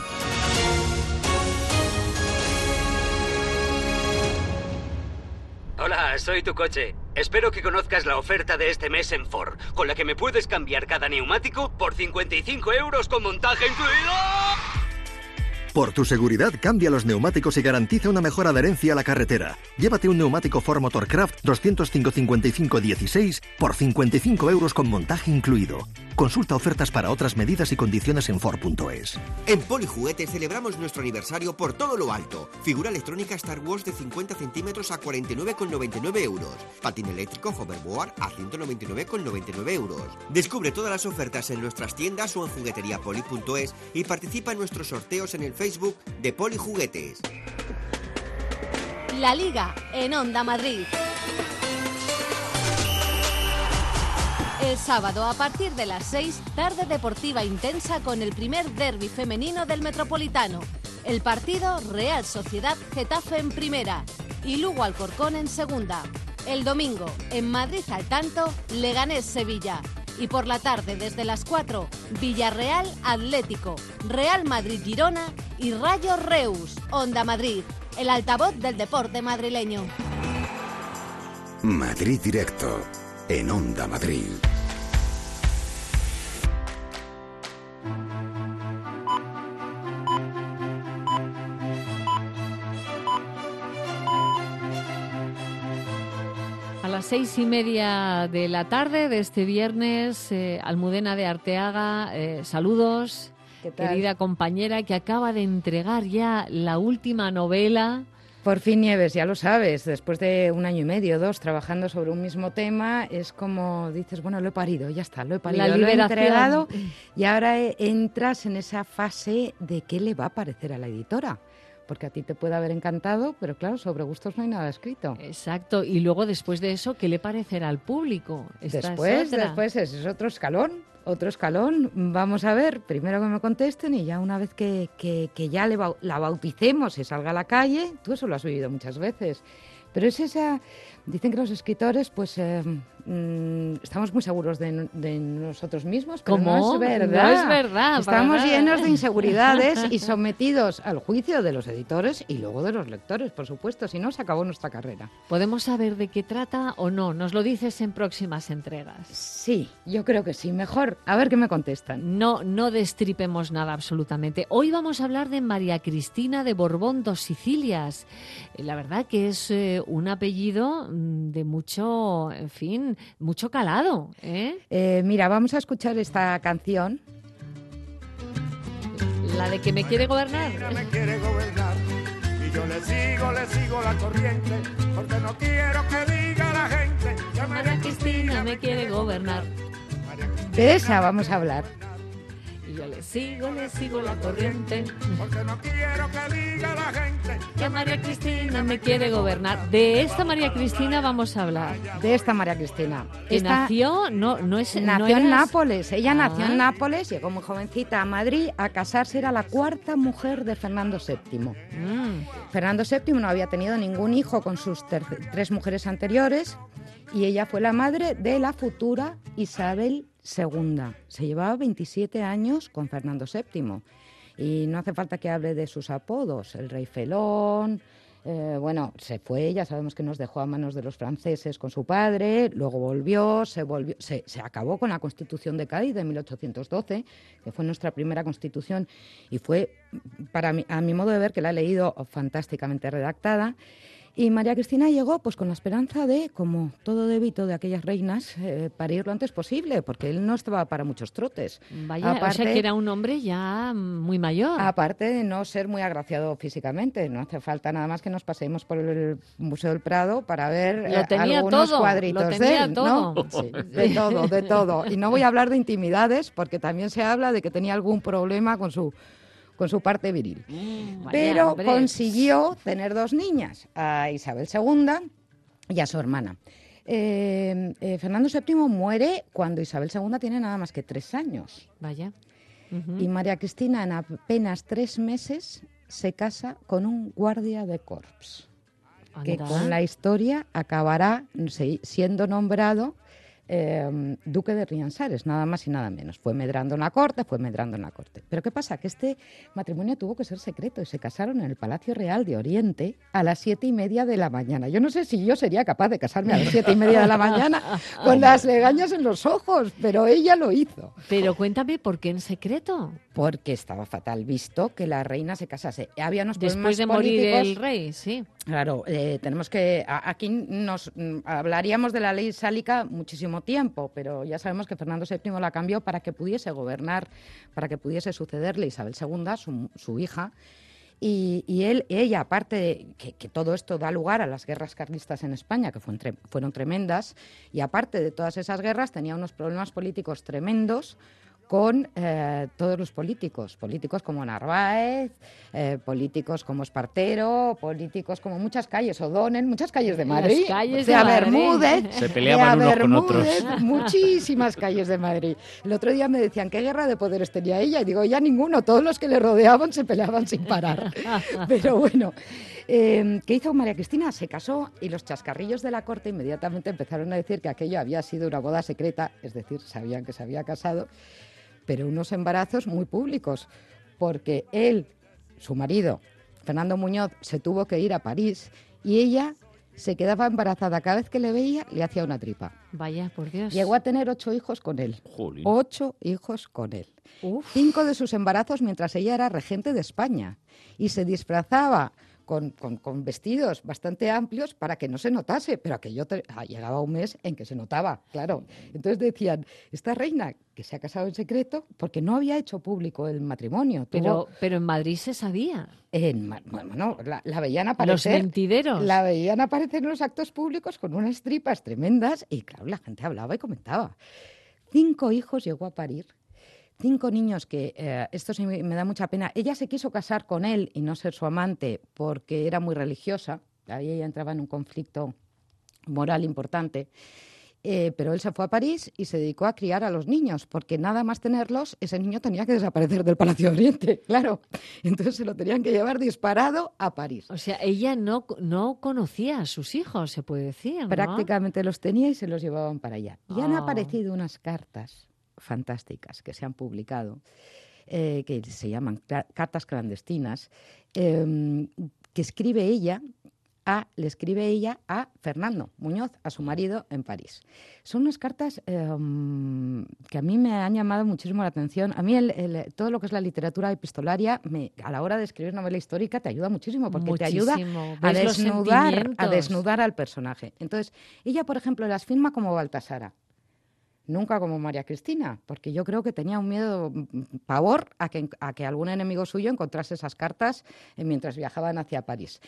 B: Hola, soy tu coche. Espero que conozcas la oferta de este mes en Ford, con la que me puedes cambiar cada neumático por cincuenta y cinco euros con montaje incluido.
V: Por tu seguridad, cambia los neumáticos y garantiza una mejor adherencia a la carretera. Llévate un neumático Ford Motorcraft doscientos cinco cincuenta y cinco dieciséis por cincuenta y cinco euros con montaje incluido. Consulta ofertas para otras medidas y condiciones en Ford punto es.
W: En Polijuguetes celebramos nuestro aniversario por todo lo alto. Figura electrónica Star Wars de cincuenta centímetros a cuarenta y nueve con noventa y nueve euros. Patín eléctrico Hoverboard a ciento noventa y nueve con noventa y nueve euros. Descubre todas las ofertas en nuestras tiendas o en juguetería poli punto es y participa en nuestros sorteos en el Facebook de Polijuguetes.
X: La Liga en Onda Madrid. El sábado a partir de las seis, tarde deportiva intensa con el primer derbi femenino del Metropolitano. El partido Real Sociedad Getafe en primera y Lugo Alcorcón en segunda. El domingo, en Madrid al tanto, Leganés Sevilla. Y por la tarde, desde las cuatro, Villarreal Atlético, Real Madrid Girona y Rayo Reus. Onda Madrid, el altavoz del deporte madrileño.
D: Madrid Directo, en Onda Madrid.
F: A las seis y media de la tarde de este viernes, eh, Almudena de Arteaga, eh, saludos, querida compañera que acaba de entregar ya la última novela.
Y: Por fin, Nieves, ya lo sabes, después de un año y medio, dos, trabajando sobre un mismo tema, es como dices, bueno, lo he parido, ya está, lo he parido,
F: La
Y: lo he
F: liberación.
Y: entregado y ahora eh, entras en esa fase de qué le va a parecer a la editora. Porque a ti te puede haber encantado, pero claro, sobre gustos no hay nada escrito.
F: Exacto, y luego después de eso, ¿qué le parecerá al público? Esta es
Y: Después,
F: otra.
Y: después, ese es otro escalón, otro escalón. Vamos a ver, primero que me contesten y ya una vez que, que, que ya le bau- la bauticemos y salga a la calle, tú eso lo has vivido muchas veces, pero es esa... Dicen que los escritores, pues, eh, mm, estamos muy seguros de, de nosotros mismos, pero
F: ¿Cómo?
Y: no es verdad.
F: No es verdad,
Y: Estamos
F: para nada.
Y: llenos de inseguridades y sometidos al juicio de los editores y luego de los lectores, por supuesto, si no se acabó nuestra carrera.
F: ¿Podemos saber de qué trata o no? ¿Nos lo dices en próximas entregas?
Y: Sí, yo creo que sí. Mejor, a ver qué me contestan.
F: No, no destripemos nada absolutamente. Hoy vamos a hablar de María Cristina de Borbón dos Sicilias. Eh, La verdad que es eh, un apellido mm, de mucho, en fin, mucho calado, ¿eh?
Y: Eh, mira, vamos a escuchar esta canción.
F: La de que me quiere gobernar.
Z: Me quiere gobernar y yo le sigo, le sigo la corriente porque no quiero que diga la gente que
F: María Cristina me quiere gobernar.
Y: De esa vamos a hablar.
F: Y yo le sigo, le sigo la corriente.
Z: Porque no quiero que diga la gente
F: que María Cristina me quiere gobernar. De esta María Cristina vamos a hablar.
Y: De esta María Cristina.
F: Que
Y: Esta
F: nació, no, no es...
Y: nació
F: no
Y: en
F: eras-
Y: Nápoles. Ella
F: Ah.
Y: nació en Nápoles, llegó muy jovencita a Madrid a casarse. Era la cuarta mujer de Fernando séptimo.
F: Mm.
Y: Fernando séptimo no había tenido ningún hijo con sus ter- tres mujeres anteriores y ella fue la madre de la futura Isabel segunda. Se llevaba veintisiete años con Fernando séptimo y no hace falta que hable de sus apodos, el rey felón. Eh, bueno, se fue, ya sabemos que nos dejó a manos de los franceses con su padre, luego volvió, se volvió, se, se acabó con la Constitución de Cádiz de mil ochocientos doce, que fue nuestra primera Constitución y fue, para mí, a mi modo de ver, que la he leído, fantásticamente redactada. Y María Cristina llegó pues con la esperanza de, como todo débito de aquellas reinas, eh, parir lo antes posible, porque él no estaba para muchos trotes.
F: Vaya, o sea que era un hombre ya muy mayor.
Y: Aparte de no ser muy agraciado físicamente, no hace falta nada más que nos paseemos por el Museo del Prado para ver
F: Lo
Y: eh,
F: tenía
Y: algunos
F: todo,
Y: cuadritos
F: lo
Y: de
F: tenía
Y: él,
F: todo.
Y: ¿no? Sí, de todo, de todo. Y no voy a hablar de intimidades, porque también se habla de que tenía algún problema con su con su parte viril.
F: Mm, vaya,
Y: Pero
F: hombre.
Y: consiguió tener dos niñas, a Isabel segunda y a su hermana. Eh, eh, Fernando séptimo muere cuando Isabel segunda tiene nada más que tres años.
F: Vaya.
Y: Y María Cristina, en apenas tres meses, se casa con un guardia de corps, que
F: Anda.
Y: con la historia acabará se- siendo nombrado eh, duque de Riansares, nada más y nada menos. Fue medrando en la corte, fue medrando en la corte. Pero ¿qué pasa? Que este matrimonio tuvo que ser secreto y se casaron en el Palacio Real de Oriente a las siete y media de la mañana. Yo no sé si yo sería capaz de casarme a las siete y media de la mañana con las legañas en los ojos, pero ella lo hizo.
F: Pero cuéntame, ¿por qué en secreto?
Y: Porque estaba fatal visto que la reina se casase. Había unos
F: Después
Y: problemas
F: de morir
Y: políticos.
F: el rey, sí.
Y: Claro, eh, tenemos que... a- Aquí nos mm, hablaríamos de la ley sálica muchísimo tiempo, pero ya sabemos que Fernando séptimo la cambió para que pudiese gobernar, para que pudiese sucederle Isabel segunda, su, su hija. Y, y él, ella, aparte de que, que todo esto da lugar a las guerras carlistas en España, que fueron, tre- fueron tremendas, y aparte de todas esas guerras tenía unos problemas políticos tremendos con eh, todos los políticos, políticos como Narváez, eh, políticos como Espartero, políticos como muchas calles, O'Donnell, muchas calles de Madrid,
F: Las calles
Y: de
F: de Madrid.
Y: Bermúdez,
N: Se peleaban
Y: de
N: unos con
Y: Bermúdez,
N: otros.
Y: muchísimas calles de Madrid. El otro día me decían, ¿qué guerra de poderes tenía ella? Y digo, ya ninguno, todos los que le rodeaban se peleaban sin parar. Pero bueno, eh, ¿qué hizo María Cristina? Se casó y los chascarrillos de la corte inmediatamente empezaron a decir que aquello había sido una boda secreta, es decir, sabían que se había casado, pero unos embarazos muy públicos, porque él, su marido, Fernando Muñoz, se tuvo que ir a París y ella se quedaba embarazada. Cada vez que le veía, le hacía una tripa.
F: Vaya, por Dios.
Y: Llegó a tener ocho hijos con él.
N: Jolín.
Y: Ocho hijos con él.
F: Uf.
Y: Cinco de sus embarazos mientras ella era regente de España. Y se disfrazaba con, con- con vestidos bastante amplios para que no se notase. Pero aquello te- ah, llegaba un mes en que se notaba, claro. Entonces decían, esta reina que se ha casado en secreto porque no había hecho público el matrimonio.
F: Pero,
Y: Tuvo-
F: pero en Madrid se sabía.
Y: en Ma- bueno, la, la veían
F: Los
Y: aparecer.
F: mentideros.
Y: La veían aparecer en los actos públicos con unas tripas tremendas y claro, la gente hablaba y comentaba. Cinco hijos llegó a parir. Cinco niños que, eh, esto sí me me da mucha pena. Ella se quiso casar con él y no ser su amante porque era muy religiosa. Ahí ella entraba en un conflicto moral importante. Eh, pero él se fue a París y se dedicó a criar a los niños, porque nada más tenerlos, ese niño tenía que desaparecer del Palacio de Oriente, claro. Entonces se lo tenían que llevar disparado a París.
F: O sea, ella no, no conocía a sus hijos, se puede decir, ¿no?
Y: Prácticamente los tenía y se los llevaban para allá. Y han
F: Ah.
Y: aparecido unas cartas fantásticas que se han publicado, eh, que se llaman cla- cartas clandestinas, eh, que escribe ella a, le escribe ella a Fernando Muñoz, a su marido en París. Son unas cartas eh, que a mí me han llamado muchísimo la atención. A mí el- el- todo lo que es la literatura epistolaria, me, a la hora de escribir novela histórica, te ayuda muchísimo, porque te ayuda
F: Muchísimo.
Y: a
F: Ves los
Y: desnudar, a
F: sentimientos.
Y: desnudar al personaje. Entonces, ella, por ejemplo, las firma como Baltasara. Nunca como María Cristina, porque yo creo que tenía un miedo, mm, pavor a que, a que algún enemigo suyo encontrase esas cartas eh, mientras viajaban hacia París.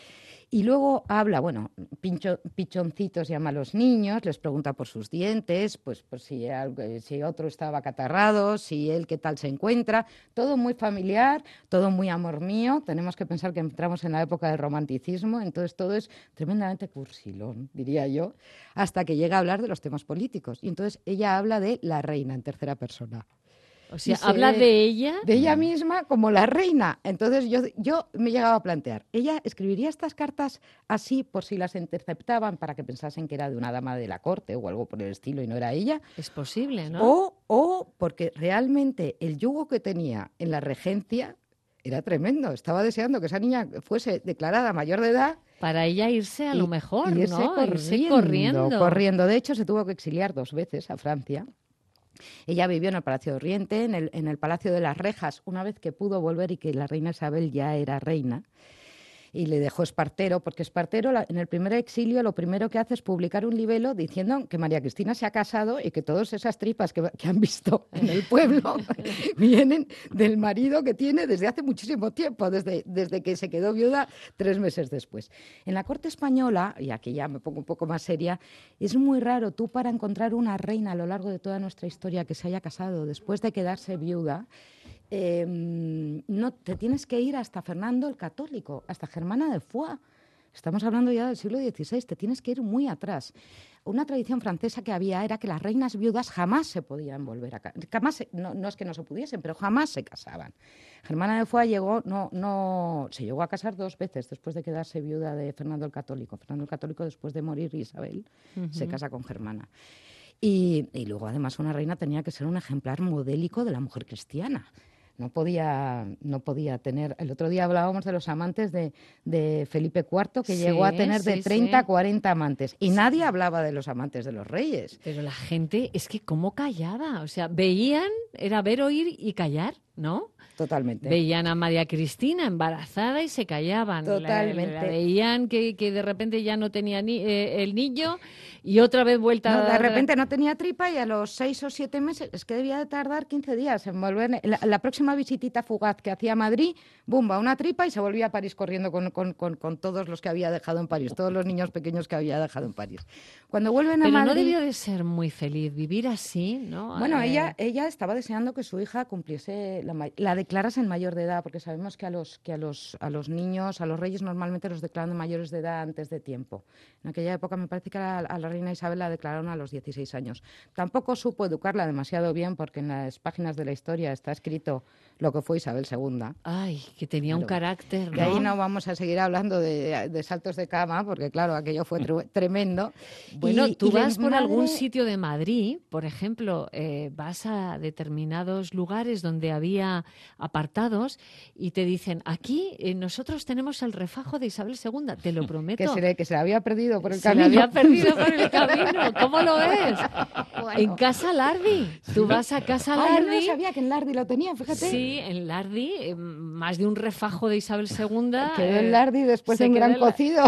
Y: Y luego habla, bueno, pincho, pichoncitos llama a los niños, les pregunta por sus dientes, pues por si, algo, si otro estaba catarrado, si él qué tal se encuentra. Todo muy familiar, todo muy amor mío. Tenemos que pensar que entramos en la época del romanticismo, entonces todo es tremendamente cursilón, diría yo, hasta que llega a hablar de los temas políticos. Y entonces ella habla de la reina en tercera persona.
F: O sea, habla de ella.
Y: De ella misma como la reina. Entonces yo, yo me llegaba a plantear, ¿ella escribiría estas cartas así por si las interceptaban para que pensasen que era de una dama de la corte o algo por el estilo y no era ella?
F: Es posible, ¿no?
Y: O, o porque realmente el yugo que tenía en la regencia era tremendo. Estaba deseando que esa niña fuese declarada mayor de edad.
F: Para ella irse a
Y: y,
F: lo mejor,
Y: y irse
F: ¿no?
Y: Corriendo,
F: irse corriendo.
Y: corriendo. De hecho, se tuvo que exiliar dos veces a Francia. Ella vivió en el Palacio de Oriente, en el, en el Palacio de las Rejas, una vez que pudo volver y que la reina Isabel ya era reina. Y le dejó Espartero, porque Espartero la, en el primer exilio lo primero que hace es publicar un libelo diciendo que María Cristina se ha casado y que todas esas tripas que, que han visto en el pueblo vienen del marido que tiene desde hace muchísimo tiempo, desde, desde que se quedó viuda tres meses después. En la corte española, y aquí ya me pongo un poco más seria, es muy raro tú para encontrar una reina a lo largo de toda nuestra historia que se haya casado después de quedarse viuda. Eh, no, te tienes que ir hasta Fernando el Católico, hasta Germana de Foix. Estamos hablando ya del siglo dieciséis, te tienes que ir muy atrás. Una tradición francesa que había era que las reinas viudas jamás se podían volver a casar. Jamás se, no, no es que no se pudiesen, pero jamás se casaban. Germana de Foix llegó, no, no, se llegó a casar dos veces después de quedarse viuda de Fernando el Católico. Fernando el Católico, después de morir Isabel, uh-huh. se casa con Germana. Y, y luego, además, una reina tenía que ser un ejemplar modélico de la mujer cristiana. No podía, no podía tener... El otro día hablábamos de los amantes de, de Felipe cuarto, que sí, llegó a tener de sí, treinta a sí. cuarenta amantes. Y sí. nadie hablaba de los amantes de los reyes.
F: Pero la gente, es que cómo callaba. O sea, veían, era ver, oír y callar, ¿no?
Y: Totalmente.
F: Veían a María Cristina embarazada y se callaban.
Y: Totalmente.
F: La, la veían que, que de repente ya no tenía ni, eh, el niño y otra vez vuelta
Y: no,
F: a...
Y: De repente no tenía tripa y a los seis o siete meses, es que debía de tardar quince días en volver. La, la próxima visitita fugaz que hacía a Madrid, bumba, una tripa y se volvía a París corriendo con, con, con, con todos los que había dejado en París, todos los niños pequeños que había dejado en París. Cuando vuelven a
F: Pero
Y: Madrid...
F: no debió de ser muy feliz vivir así, ¿no?
Y: Bueno,
F: eh...
Y: ella, ella estaba deseando que su hija cumpliese la, la declarasen mayor de edad, porque sabemos que a los que a los a los niños, a los reyes normalmente los declaran mayores de edad antes de tiempo. En aquella época me parece que a, a la reina Isabel la declararon a los dieciséis años. Tampoco supo educarla demasiado bien, porque en las páginas de la historia está escrito lo que fue Isabel segunda.
F: Ay, que tenía claro. un carácter, ¿no?
Y: Y ahí no vamos a seguir hablando de, de saltos de cama, porque claro, aquello fue tre- tremendo.
F: Bueno,
Y: y,
F: tú
Y: y
F: vas por
Y: madre...
F: algún sitio de Madrid, por ejemplo, eh, vas a determinados lugares donde había apartados y te dicen, aquí eh, nosotros tenemos el refajo de Isabel segunda, te lo prometo.
Y: Que se le, que se le había perdido por el
F: se
Y: camino.
F: Se le había perdido por el camino, ¿cómo lo ves? Bueno. En Casa Lardi, tú vas a Casa Lardi.
Y: Ah, yo no sabía que en Lardi lo tenían, fíjate.
F: Sí, en Lardi, eh, más de un refajo de Isabel segunda.
Y: Quedó
F: eh,
Y: en Lardi después de un gran la... cocido.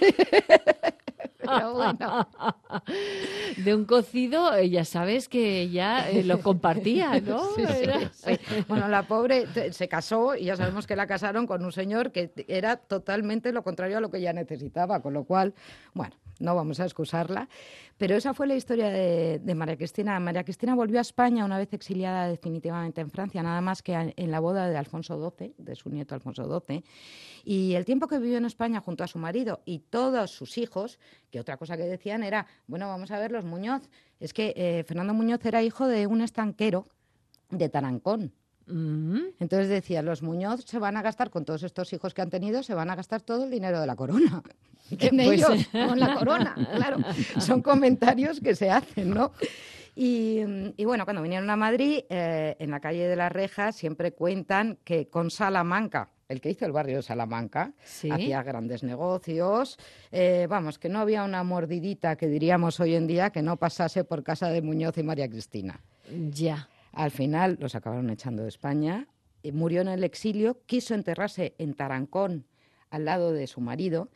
Y: Pero bueno.
F: De un cocido, ya sabes que ella eh, lo compartía, ¿no?
Y: Sí, sí, sí. Bueno, la pobre se casó y ya sabemos que la casaron con un señor que era totalmente lo contrario a lo que ella necesitaba, con lo cual, bueno, no vamos a excusarla. Pero esa fue la historia de, de María Cristina. María Cristina volvió a España una vez exiliada definitivamente en Francia, nada más que en la boda de Alfonso doce, de su nieto Alfonso doce. Y el tiempo que vivió en España junto a su marido y todos sus hijos, que otra cosa que decían era, bueno, vamos a ver los Muñoz. Es que eh, Fernando Muñoz era hijo de un estanquero de Tarancón.
F: Mm-hmm.
Y: Entonces decía, los Muñoz se van a gastar, con todos estos hijos que han tenido, se van a gastar todo el dinero de la corona. En
F: pues...
Y: ellos, con la corona, claro. Son comentarios que se hacen, ¿no? Y, y bueno, cuando vinieron a Madrid, eh, en la calle de las Rejas, siempre cuentan que con Salamanca, el que hizo el barrio de Salamanca,
F: ¿sí?
Y: hacía grandes negocios. Eh, vamos, que no había una mordidita, que diríamos hoy en día, que no pasase por casa de Muñoz y María Cristina.
F: Ya.
Y: Al final los acabaron echando de España, murió en el exilio, quiso enterrarse en Tarancón, al lado de su marido,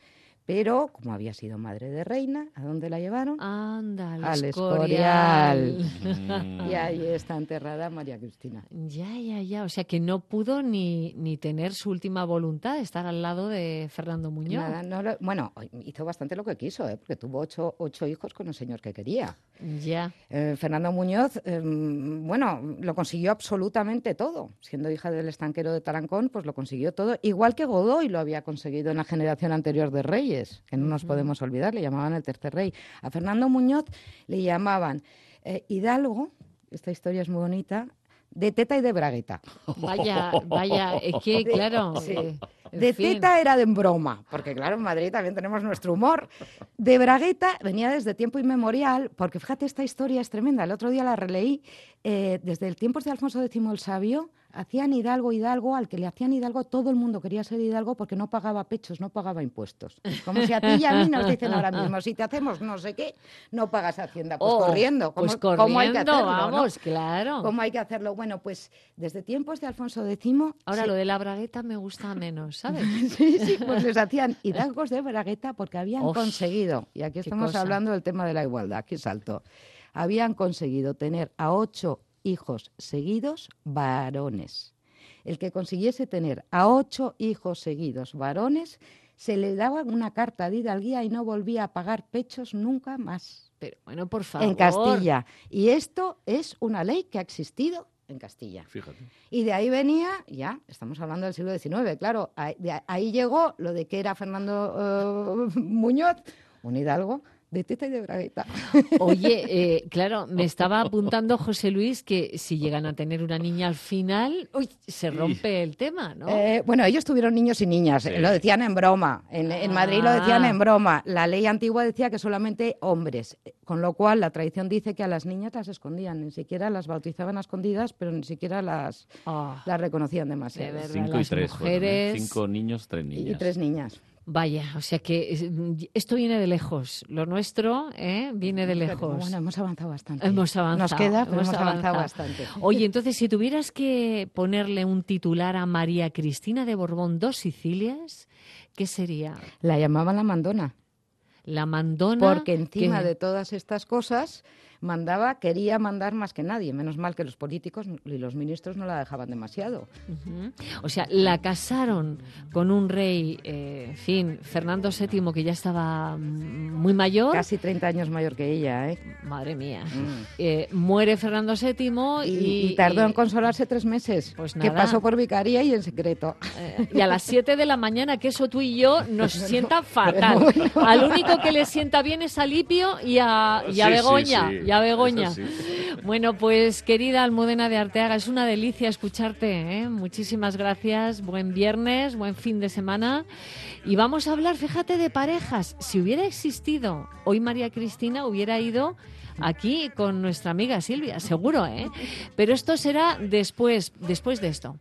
Y: Pero, como había sido madre de reina, ¿a dónde la llevaron?
F: Anda, al,
Y: al
F: Escorial.
Y: Escorial. Y ahí está enterrada María Cristina.
F: Ya, ya, ya. O sea que no pudo ni, ni tener su última voluntad, estar al lado de Fernando Muñoz.
Y: Nada, no lo- bueno, hizo bastante lo que quiso, ¿eh? Porque tuvo ocho, ocho hijos con el señor que quería.
F: Ya.
Y: Eh, Fernando Muñoz, eh, bueno, lo consiguió absolutamente todo. Siendo hija del estanquero de Tarancón, pues lo consiguió todo. Igual que Godoy lo había conseguido en la generación anterior de reyes, que no nos podemos olvidar, le llamaban el tercer rey. A Fernando Muñoz le llamaban eh, Hidalgo, esta historia es muy bonita, de teta y de bragueta.
F: Vaya, vaya, es que, claro...
Y: Sí.
F: eh, en
Y: De
F: fin.
Y: teta era de broma, porque claro, en Madrid también tenemos nuestro humor. De bragueta venía desde tiempo inmemorial, porque fíjate, esta historia es tremenda. El otro día la releí. Eh, desde el tiempos de Alfonso décimo el Sabio, hacían hidalgo, hidalgo, al que le hacían hidalgo, todo el mundo quería ser hidalgo porque no pagaba pechos, no pagaba impuestos. Como si a ti y a mí nos dicen ahora mismo, si te hacemos no sé qué, no pagas Hacienda. Pues
F: Oh,
Y: corriendo. ¿Cómo,
F: pues
Y: cómo hay que
F: corriendo,
Y: hacerlo?
F: vamos,
Y: ¿no?
F: claro.
Y: ¿Cómo hay que hacerlo? Bueno, pues desde tiempos de Alfonso décimo...
F: Ahora
Y: se-
F: lo de la bragueta me gusta menos, ¿sabes?
Y: Sí, sí, pues les hacían hidalgos de bragueta porque habían
F: Uf,
Y: conseguido, y aquí
F: qué
Y: estamos
F: cosa.
Y: hablando del tema de la igualdad, aquí salto, habían conseguido tener a ocho hijos seguidos varones. El que consiguiese tener a ocho hijos seguidos varones, se le daba una carta de hidalguía y no volvía a pagar pechos nunca más.
F: Pero bueno, por favor.
Y: En Castilla. Y esto es una ley que ha existido en Castilla.
N: Fíjate.
Y: Y de ahí venía, ya, estamos hablando del siglo diecinueve, claro, ahí, de ahí llegó lo de que era Fernando eh, Muñoz, un hidalgo de teta y de bragueta.
F: Oye, eh, claro, me estaba apuntando José Luis que si llegan a tener una niña al final, uy, se rompe el tema, ¿no?
Y: Eh, bueno, ellos tuvieron niños y niñas,
F: Sí.
Y: lo decían en broma. En, en Madrid lo decían
F: Ah.
Y: en broma. La ley antigua decía que solamente hombres, con lo cual la tradición dice que a las niñas las escondían, ni siquiera las bautizaban a escondidas, pero ni siquiera las,
F: Ah.
Y: las reconocían demasiado.
N: Cinco y tres. fueron, ¿eh? Cinco niños, tres niñas.
Y: Y tres niñas.
F: Vaya, o sea que es- esto viene de lejos. Lo nuestro ¿eh? viene de
Y: Pero,
F: lejos.
Y: bueno, hemos avanzado bastante.
F: Hemos avanzado.
Y: Nos queda, pero
F: hemos
Y: hemos avanzado bastante.
F: Oye, entonces, si tuvieras que ponerle un titular a María Cristina de Borbón, dos Sicilias, ¿qué sería?
Y: La llamaban la mandona.
F: La mandona.
Y: Porque encima
F: que-
Y: de todas estas cosas mandaba, quería mandar más que nadie. Menos mal que los políticos y los ministros no la dejaban demasiado.
F: Ujú. O sea, la casaron con un rey, eh, en fin, Fernando séptimo, que ya estaba mm, muy mayor.
Y: Casi treinta años mayor que ella, ¿eh?
F: Madre mía.
Y: Mm.
F: Eh, muere Fernando séptimo y,
Y: Y, y tardó en
F: y-
Y: consolarse tres meses.
F: Pues
Y: que
F: nada.
Y: pasó por vicaría y en secreto.
F: eh, y a las siete de la mañana, que eso tú y yo nos
Y: Bueno,
F: sienta fatal.
Y: bueno.
F: Al único que le sienta bien es a Lipio y a, y a
N: Sí, sí,
F: Begoña.
N: sí,
F: y a Begoña.
N: eso sí.
F: Bueno, pues querida Almudena de Arteaga, es una delicia escucharte. ¿eh? Muchísimas gracias. Buen viernes, buen fin de semana. Y vamos a hablar, fíjate, de parejas. Si hubiera existido hoy María Cristina, hubiera ido aquí con nuestra amiga Silvia, seguro, ¿eh? Pero esto será después, después de esto.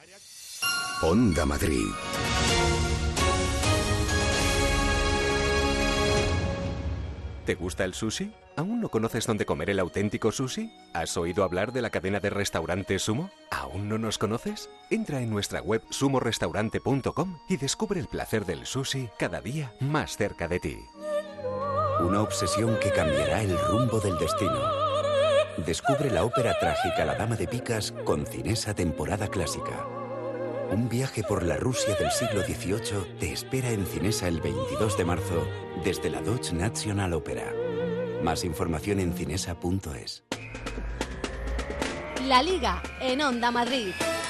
D: Onda Madrid.
A: ¿Te gusta el sushi? ¿Aún no conoces dónde comer el auténtico sushi? ¿Has oído hablar de la cadena de restaurantes Sumo? ¿Aún no nos conoces? Entra en nuestra web sumo restaurante punto com y descubre el placer del sushi cada día más cerca de ti.
C: Una obsesión que cambiará el rumbo del destino. Descubre la ópera trágica La Dama de Picas con Cinesa temporada clásica. Un viaje por la Rusia del siglo dieciocho te espera en Cinesa el veintidós de marzo desde la Deutsche National Opera. Más información en cinesa punto es.
X: La Liga en Onda Madrid.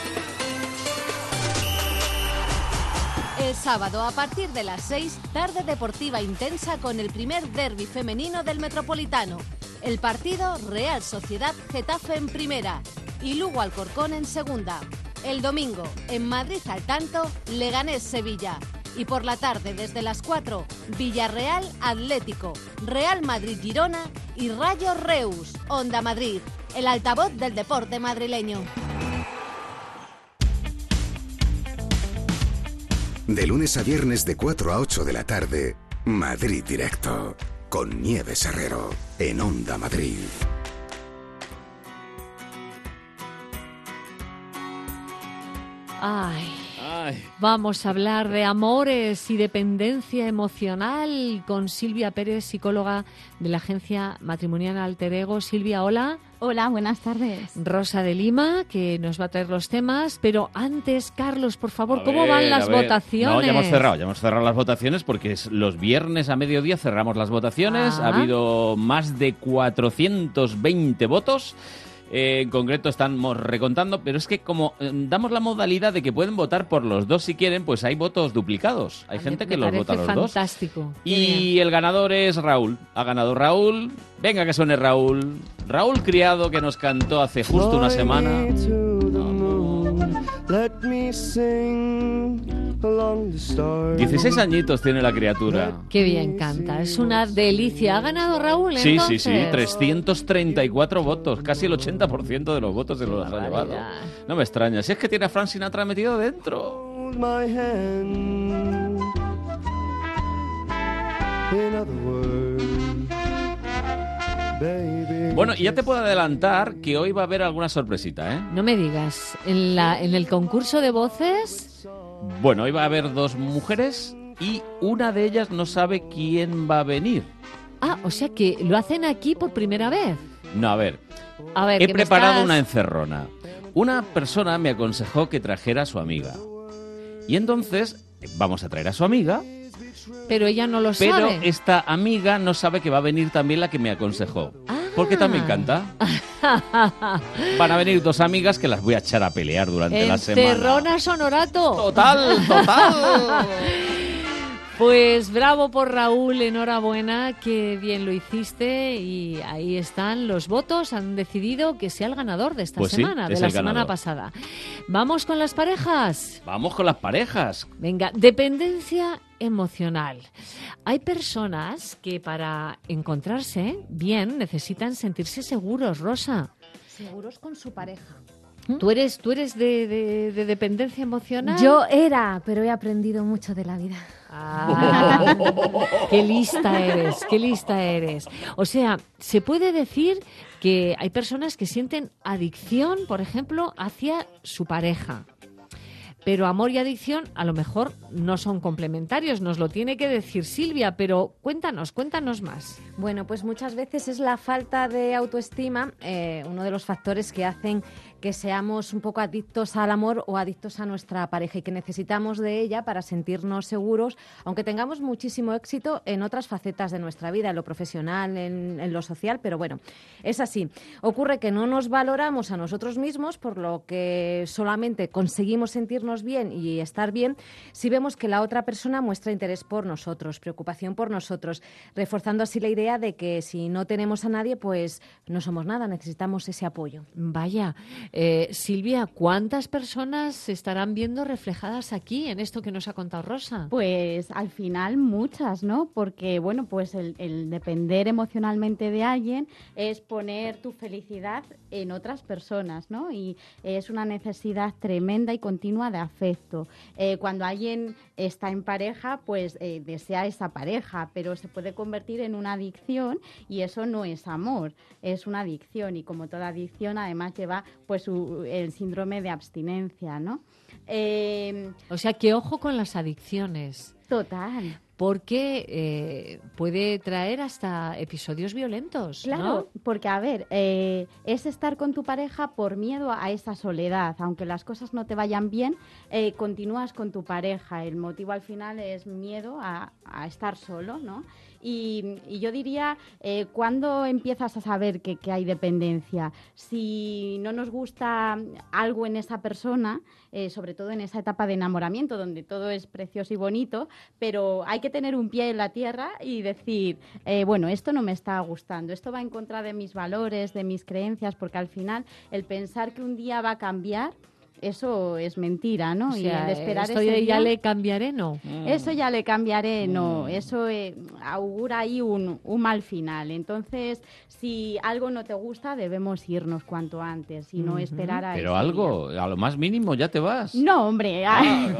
X: El sábado a partir de las seis, tarde deportiva intensa con el primer derbi femenino del Metropolitano. El partido Real Sociedad Getafe en primera y Lugo Alcorcón en segunda. El domingo, en Madrid al tanto, Leganés Sevilla. Y por la tarde, desde las cuatro, Villarreal Atlético, Real Madrid Girona y Rayo Reus. Onda Madrid, el altavoz del deporte madrileño.
D: De lunes a viernes de cuatro a ocho de la tarde, Madrid Directo. Con Nieves Herrero, en Onda Madrid.
F: Ay,
N: Ay.
F: Vamos a hablar de amores y dependencia emocional con Silvia Pérez, psicóloga de la agencia matrimonial Alter Ego. Silvia, hola.
E: Hola, buenas tardes.
F: Rosa de Lima, que nos va a traer los temas, pero antes, Carlos, por favor,
N: A
F: ¿cómo
N: ver,
F: van las
N: a ver.
F: votaciones?
N: No, ya hemos cerrado, ya hemos cerrado las votaciones porque es los viernes a mediodía cerramos las votaciones.
F: Ah.
N: Ha habido más de cuatrocientos veinte votos. Eh, en concreto estamos recontando, pero es que como eh, damos la modalidad de que pueden votar por los dos si quieren, pues hay votos duplicados. Hay
F: Me-
N: gente que
F: me
N: los vota a los
F: parece
N: dos.
F: fantástico. Qué
N: Y
F: bien.
N: el ganador es Raúl. Ha ganado Raúl. Venga que suene Raúl. Raúl Criado, que nos cantó hace justo una semana. dieciséis añitos tiene la criatura.
F: Qué bien canta, es una delicia. ¿Ha ganado Raúl,
N: Sí, sí,
F: entonces?
N: sí, trescientos treinta y cuatro votos, casi el ochenta por ciento de los votos se los ha llevado. No me extraña, si es que tiene a Frank Sinatra metido dentro. Bueno, y ya te puedo adelantar que hoy va a haber alguna sorpresita, ¿eh?
F: No me digas, en, la, en el concurso de voces...
N: Bueno, hoy va a haber dos mujeres y una de ellas no sabe quién va a venir.
F: Ah, o sea que lo hacen aquí por primera vez.
N: No, a ver,
F: A ver,
N: he
F: que me
N: preparado
F: estás-
N: una encerrona. Una persona me aconsejó que trajera a su amiga. Y entonces vamos a traer a su amiga,
F: Pero ella no lo
N: pero
F: sabe.
N: esta amiga no sabe que va a venir también la que me aconsejó. Porque
F: Ah.
N: también canta. Van a venir dos amigas que las voy a echar a pelear durante la semana.
F: Encerrona Sonorato.
N: Total, total.
F: Pues bravo por Raúl, enhorabuena, que bien lo hiciste y ahí están los votos, han decidido que sea el ganador de esta
N: Pues sí,
F: semana, de
N: es
F: la
N: el
F: semana
N: ganador.
F: pasada. Vamos con las parejas.
N: Vamos con las parejas.
F: Venga, dependencia emocional. Hay personas que para encontrarse bien necesitan sentirse seguros, Rosa.
E: Seguros con su pareja.
F: ¿Tú eres, tú eres de, de- de dependencia emocional?
E: Yo era, pero he aprendido mucho de la vida.
F: Ah, qué lista eres, qué lista eres. O sea, se puede decir que hay personas que sienten adicción, por ejemplo, hacia su pareja. Pero amor y adicción a lo mejor no son complementarios, nos lo tiene que decir Silvia, pero cuéntanos, cuéntanos más.
E: Bueno, pues muchas veces es la falta de autoestima eh, uno de los factores que hacen que seamos un poco adictos al amor o adictos a nuestra pareja y que necesitamos de ella para sentirnos seguros, aunque tengamos muchísimo éxito en otras facetas de nuestra vida, en lo profesional, en, en lo social, pero bueno, es así. Ocurre que no nos valoramos a nosotros mismos, por lo que solamente conseguimos sentirnos bien y estar bien si vemos que la otra persona muestra interés por nosotros, preocupación por nosotros, reforzando así la idea de que si no tenemos a nadie, pues no somos nada, necesitamos ese apoyo.
F: Vaya, eh, Silvia, ¿cuántas personas se estarán viendo reflejadas aquí en esto que nos ha contado Rosa?
G: Pues al final muchas, ¿no? Porque, bueno, pues el, el depender emocionalmente de alguien es poner tu felicidad en otras personas, ¿no? Y es una necesidad tremenda y continua de afecto. Eh, cuando alguien está en pareja, pues eh, desea esa pareja, pero se puede convertir en una adicción y eso no es amor, es una adicción y como toda adicción además lleva pues su- el síndrome de abstinencia, ¿no? Eh,
F: O sea, que ojo con las adicciones.
G: Total.
F: Porque eh, puede traer hasta episodios violentos,
G: Claro,
F: ¿no?
G: porque a ver, eh, es estar con tu pareja por miedo a esa soledad. Aunque las cosas no te vayan bien, eh, continúas con tu pareja. El motivo al final es miedo a, a estar solo, ¿no? Y, y yo diría, eh, ¿cuándo empiezas a saber que, que hay dependencia? Si no nos gusta algo en esa persona, eh, sobre todo en esa etapa de enamoramiento, donde todo es precioso y bonito, pero hay que tener un pie en la tierra y decir, eh, bueno, esto no me está gustando, esto va en contra de mis valores, de mis creencias, porque al final el pensar que un día va a cambiar, eso es mentira, ¿no?
F: O sea,
G: y el esperar
F: esto
G: ese
F: ya
G: día-
F: le cambiaré, ¿no?
G: eso ya le cambiaré, no. Eso eh, augura ahí un, un mal final. Entonces, si algo no te gusta, debemos irnos cuanto antes y no
N: Ujú.
G: esperar a
N: Pero
G: ese
N: algo, a lo más mínimo ya te vas.
G: día. No, hombre.
N: Ah,
G: ay.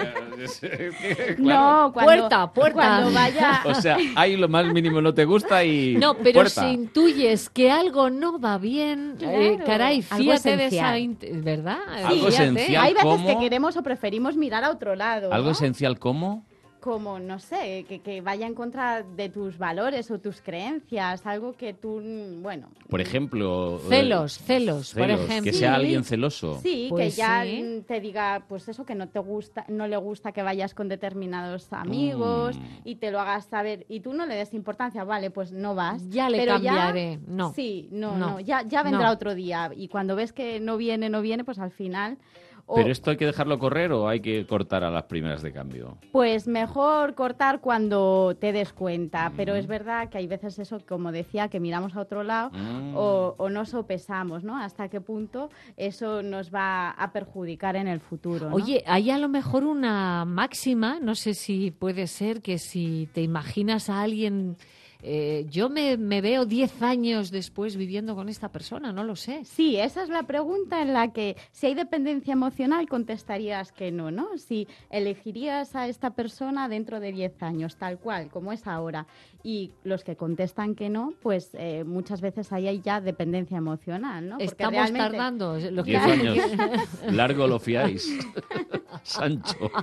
G: No, cuando,
F: Puerta, puerta.
G: Cuando vaya...
N: O sea, ahí lo más mínimo no te gusta y
F: No, pero
N: puerta.
F: si intuyes que algo no va bien, eh,
G: Claro.
F: caray,
G: Algo
F: fíjate de esa...
G: esencial.
F: int- ¿Verdad?
N: Algo
G: Sí,
N: esencial
G: Hay veces
N: como...
G: que queremos o preferimos mirar a otro lado.
N: Algo
G: ¿no?
N: esencial como...
G: Como, no sé, que, que vaya en contra de tus valores o tus creencias, algo que tú, bueno...
N: Por ejemplo...
F: Celos,
N: eh,
F: celos, por
N: celos,
F: ejemplo.
N: que sea
G: Sí.
N: alguien celoso.
G: Sí,
F: Pues
G: que ya
F: sí.
G: te diga, pues eso, que no te gusta, no le gusta que vayas con determinados amigos
N: Mm.
G: y te lo hagas saber y tú no le des importancia, vale, pues no vas.
F: Ya le
G: pero
F: cambiaré, no.
G: Sí, no,
F: No.
G: no, ya, ya vendrá
F: No.
G: otro día y cuando ves que no viene, no viene, pues al final... o-
N: ¿Pero esto hay que dejarlo correr o hay que cortar a las primeras de cambio?
G: Pues mejor cortar cuando te des cuenta, pero es verdad que hay veces eso, como decía, que miramos a otro lado
N: Mm.
G: o, o no sopesamos, ¿no? Hasta qué punto eso nos va a perjudicar en el futuro, ¿no?
F: Oye, hay a lo mejor una máxima, no sé si puede ser que si te imaginas a alguien... eh, yo me, me veo diez años después viviendo con esta persona, no lo sé.
G: Sí, esa es la pregunta en la que si hay dependencia emocional contestarías que no, ¿no? Si elegirías a esta persona dentro de diez años, tal cual, como es ahora, y los que contestan que no, pues eh, muchas veces ahí hay ya dependencia emocional, ¿no? Porque
F: Estamos
G: realmente-
F: tardando. Lo que
N: Diez años. Largo lo fiáis. Sancho.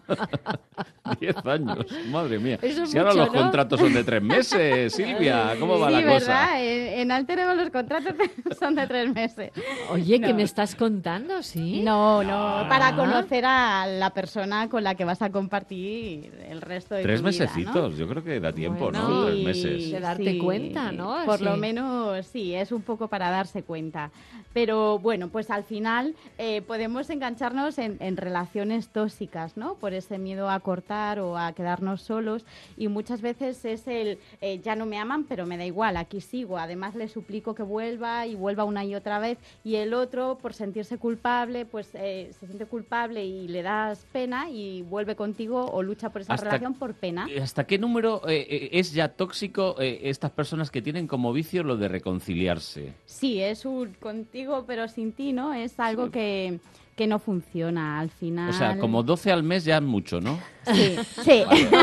N: Diez años. Madre mía.
G: Eso es
N: Si ahora
G: mucho,
N: los
G: ¿no?
N: contratos son de tres meses, Silvia, ¿cómo va
G: sí,
N: la
G: ¿verdad?
N: cosa?
G: En, en Alterego los contratos son de tres meses.
F: Oye, ¿qué
G: No.
F: me estás contando? ¿Sí?
G: No, no, para
F: Ah.
G: conocer a la persona con la que vas a compartir el resto de
N: Tres
G: tu vida, ¿no?
N: mesecitos, yo creo que da tiempo,
F: Bueno,
N: ¿no? Tres
G: Sí,
N: meses.
F: De darte
G: sí.
F: cuenta, ¿no?
G: Por
F: Sí.
G: lo menos sí, es un poco para darse cuenta. Pero bueno, pues al final eh, podemos engancharnos en, en relaciones tóxicas, ¿no? Por ese miedo a cortar o a quedarnos solos. Y muchas veces es el eh, ya no me aman, pero me da igual, aquí sigo. Además le suplico que vuelva y vuelva una y otra vez. Y el otro, por sentirse culpable, pues eh, se siente culpable y le das pena y vuelve contigo o lucha por esa
N: Hasta-
G: relación por pena.
N: ¿Hasta qué número eh, eh, es ya tóxico eh, estas personas que tienen como vicio lo de reconciliarse?
G: Sí, es un contigo pero sin ti, ¿no? Es algo que, que no funciona al final.
N: O sea, como doce al mes ya es mucho, ¿no?
G: Sí, sí.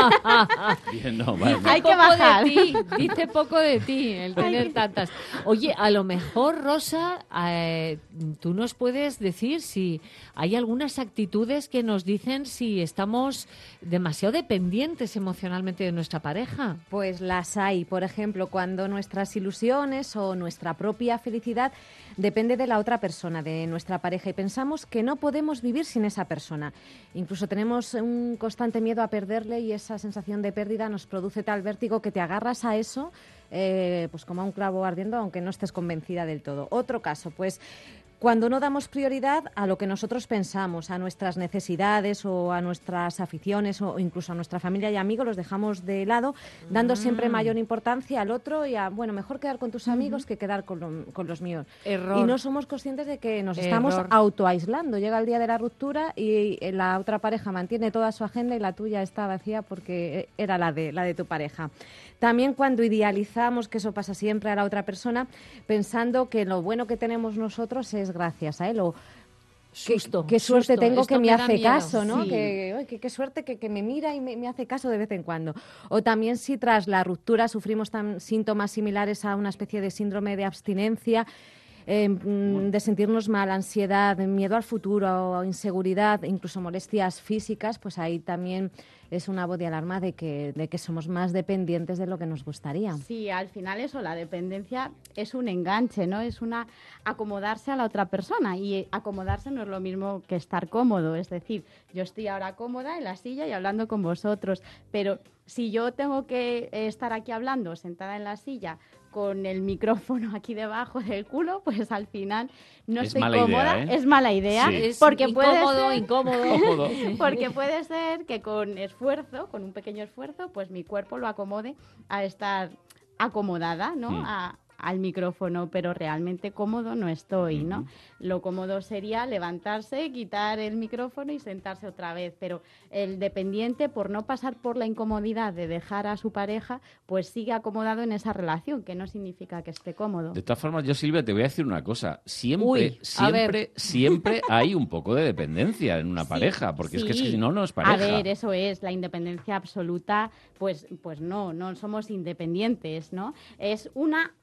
N: Bien, no, vale,
G: Hay
F: Poco
G: que bajar.
F: de ti, dice poco de ti el tener tantas. Oye, a lo mejor, Rosa, eh, tú nos puedes decir si hay algunas actitudes que nos dicen si estamos demasiado dependientes emocionalmente de nuestra pareja.
E: Pues las hay. Por ejemplo, cuando nuestras ilusiones o nuestra propia felicidad depende de la otra persona, de nuestra pareja, y pensamos que no podemos vivir sin esa persona. Incluso tenemos un constante miedo a perderle y esa sensación de pérdida nos produce tal vértigo que te agarras a eso eh, pues como a un clavo ardiendo, aunque no estés convencida del todo. Otro caso, pues cuando no damos prioridad a lo que nosotros pensamos, a nuestras necesidades o a nuestras aficiones o incluso a nuestra familia y amigos, los dejamos de lado, dando siempre mayor importancia al otro y a, bueno, mejor quedar con tus amigos que quedar con, lo- con los míos.
F: Error.
E: Y no somos conscientes de que nos estamos
F: Error.
E: autoaislando. Llega el día de la ruptura y eh, la otra pareja mantiene toda su agenda y la tuya está vacía porque eh, era la de, la de tu pareja. También cuando idealizamos, que eso pasa siempre, a la otra persona, pensando que lo bueno que tenemos nosotros es gracias a él o qué,
F: Susto,
E: qué suerte
F: susto.
E: tengo
F: Esto
E: que me,
F: me da
E: hace
F: miedo.
E: caso, ¿no?
G: Sí.
E: Que, ay, que- qué suerte que, que me mira y me, me hace caso de vez en cuando. O también si tras la ruptura sufrimos tan, síntomas similares a una especie de síndrome de abstinencia, eh, mm, de sentirnos mal, ansiedad, miedo al futuro, inseguridad, incluso molestias físicas, pues ahí también es una voz de alarma de que, de que somos más dependientes de lo que nos gustaría.
G: Sí, al final eso, la dependencia es un enganche, ¿no? Es una acomodarse a la otra persona y acomodarse no es lo mismo que estar cómodo. Es decir, yo estoy ahora cómoda en la silla y hablando con vosotros, pero si yo tengo que eh, estar aquí hablando sentada en la silla con el micrófono aquí debajo del culo, pues al final no
N: Es
G: estoy
N: mala idea,
G: cómoda,
N: ¿eh?
G: es mala idea,
N: Sí.
F: Es
G: porque puede
F: incómodo,
G: ser-
F: incómodo.
N: Cómodo.
G: porque puede ser que con esfuerzo, con un pequeño esfuerzo, pues mi cuerpo lo acomode a estar acomodada, ¿no?
N: Mm.
G: A- al micrófono, pero realmente cómodo no estoy, ¿no? Lo cómodo sería levantarse, quitar el micrófono y sentarse otra vez, pero el dependiente, por no pasar por la incomodidad de dejar a su pareja, pues sigue acomodado en esa relación, que no significa que esté cómodo.
N: De todas formas, yo, Silvia, te voy a decir una cosa. Siempre,
G: Uy, a
N: siempre,
G: ver.
N: siempre hay un poco de dependencia en una pareja, porque es que
G: Sí.
N: si no, no es pareja.
G: A ver, eso es, la independencia absoluta, pues, pues no, no somos independientes, ¿no? Es una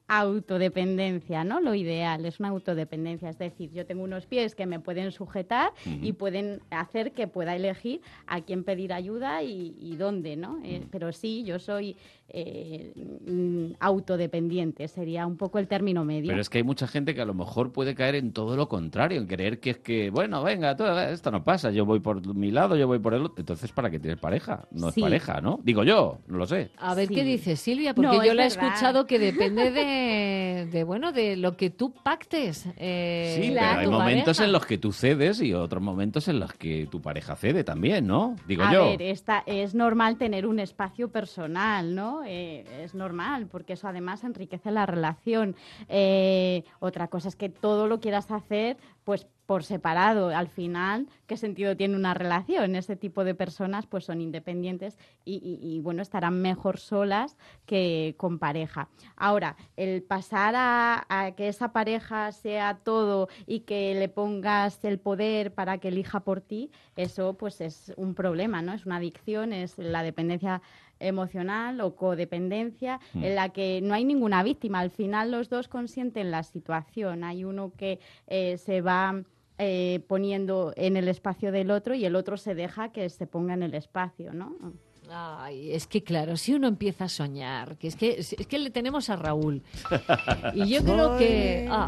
G: autodependencia, ¿no? Lo ideal es una autodependencia, es decir, yo tengo unos pies que me pueden sujetar
N: Ujú.
G: y pueden hacer que pueda elegir a quién pedir ayuda y, y dónde, ¿no? Eh, pero sí, yo soy eh, mm, autodependiente, sería un poco el término medio.
N: Pero es que hay mucha gente que a lo mejor puede caer en todo lo contrario, en creer que es que, bueno, venga, tú, esto no pasa, yo voy por mi lado, yo voy por el otro. Entonces, ¿para qué tienes pareja? No
G: Sí.
N: es pareja, ¿no? Digo yo, no lo sé.
F: A ver
G: Sí.
F: qué dice Silvia, porque
G: No,
F: yo
G: es
F: la he
G: verdad.
F: escuchado que depende de, de bueno, de lo que tú pactes. eh,
N: Sí,
F: con
N: pero hay
F: tu
N: momentos
F: pareja.
N: en los que tú cedes y otros momentos en los que tu pareja cede también, ¿no? Digo
G: A
N: yo.
G: ver, esta, es normal tener un espacio personal, ¿no? Eh, es normal, porque eso además enriquece la relación. Eh, otra cosa es que todo lo quieras hacer, pues por separado. Al final, ¿qué sentido tiene una relación? Ese tipo de personas, pues son independientes y, y- y, bueno, estarán mejor solas que con pareja. Ahora, el pasar a, a que esa pareja sea todo y que le pongas el poder para que elija por ti, eso pues es un problema, ¿no? Es una adicción, es la dependencia emocional o codependencia
H: Mm.
G: en la que no hay ninguna víctima. Al final los dos consienten la situación. Hay uno que eh, se va eh, poniendo en el espacio del otro y el otro se deja que se ponga en el espacio, ¿no?
F: Ay, es que claro, si uno empieza a soñar, que es que es que le tenemos a Raúl. Y yo creo que ah,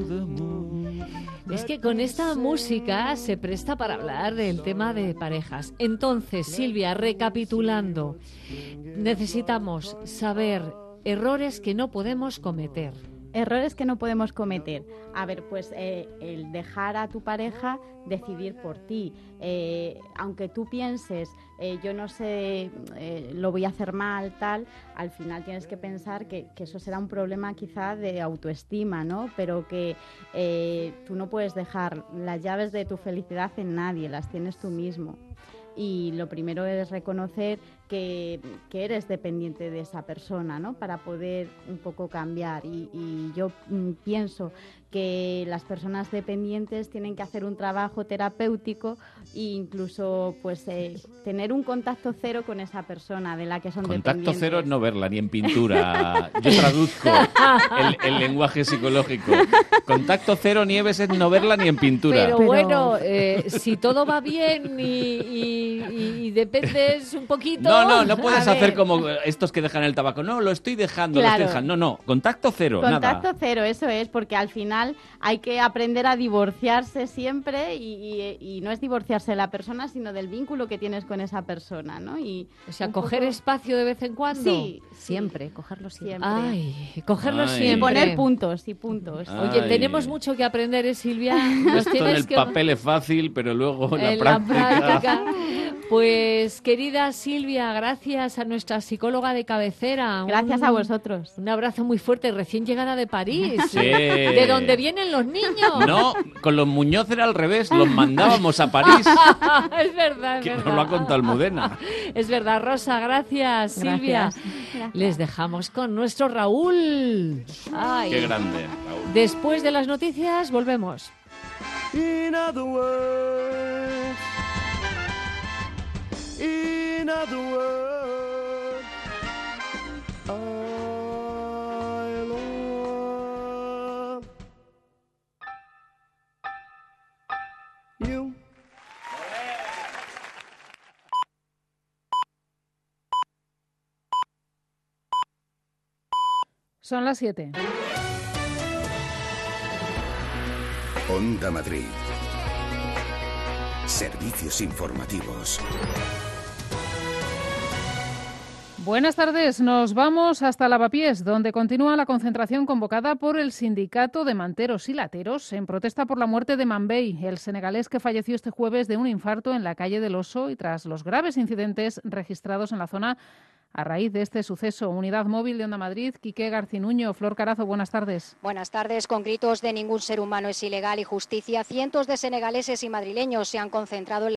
F: es que con esta música se presta para hablar del tema de parejas. Entonces, Silvia, recapitulando, necesitamos saber errores que no podemos cometer.
G: Errores que no podemos cometer. A ver, pues eh, el dejar a tu pareja decidir por ti. Eh, aunque tú pienses, eh, yo no sé, eh, lo voy a hacer mal, tal, al final tienes que pensar que, que eso será un problema quizá de autoestima, ¿no? Pero que eh, tú no puedes dejar las llaves de tu felicidad en nadie, las tienes tú mismo. Y lo primero es reconocer que, que eres dependiente de esa persona, ¿no? Para poder un poco cambiar. Y, y yo mm, pienso que las personas dependientes tienen que hacer un trabajo terapéutico e incluso pues eh, tener un contacto cero con esa persona de la que son
N: Contacto
G: dependientes.
N: cero es no verla, ni en pintura. Yo traduzco el, el lenguaje psicológico. Contacto cero, Nieves, es no verla ni en pintura.
F: Pero, bueno, eh, si todo va bien y, y- y- y dependes un poquito...
N: No, no, no puedes
F: a
N: hacer
F: ver.
N: como estos que dejan el tabaco. No, lo estoy dejando, lo
G: Claro.
N: estoy dejando. No, no, contacto cero,
G: Contacto
N: nada.
G: cero, eso es, porque al final hay que aprender a divorciarse siempre y, y- y no es divorciarse de la persona, sino del vínculo que tienes con esa persona, ¿no? Y
F: O sea,
G: un
F: coger
G: poco-
F: espacio de vez en cuando.
G: Sí,
E: Siempre, cogerlo siempre.
F: Ay, cogerlo
N: Ay.
F: siempre.
G: Y poner puntos y puntos.
F: Oye,
N: Ay.
F: tenemos mucho que aprender, ¿eh, Silvia? Nos
N: Esto en
F: tienes
N: el
F: que...
N: papel es fácil, pero luego en la
F: en
N: práctica...
F: la práctica. Pues, querida Silvia, gracias a nuestra psicóloga de cabecera.
G: Gracias
F: Un-
G: a vosotros.
F: Un abrazo muy fuerte, recién llegada de París.
N: Sí.
F: De donde vienen los niños.
N: No, con los Muñoz era al revés, los mandábamos a París,
F: es verdad, es
N: que
F: verdad.
N: nos lo ha contado Almudena.
F: Es verdad, Rosa, gracias, Silvia.
G: Gracias.
F: Les dejamos con nuestro Raúl. Ay.
N: Qué grande, Raúl.
F: Después de las noticias, volvemos.
H: In other words, in other words, I love you.
I: Son las siete.
D: Onda Madrid. Servicios informativos.
I: Buenas tardes, nos vamos hasta Lavapiés, donde continúa la concentración convocada por el sindicato de manteros y lateros en protesta por la muerte de Mambey, el senegalés que falleció este jueves de un infarto en la calle del Oso y tras los graves incidentes registrados en la zona a raíz de este suceso. Unidad móvil de Onda Madrid, Quique Garcinuño, Flor Carazo, buenas tardes.
J: Buenas tardes. Con gritos de ningún ser humano es ilegal y justicia, cientos de senegaleses y madrileños se han concentrado en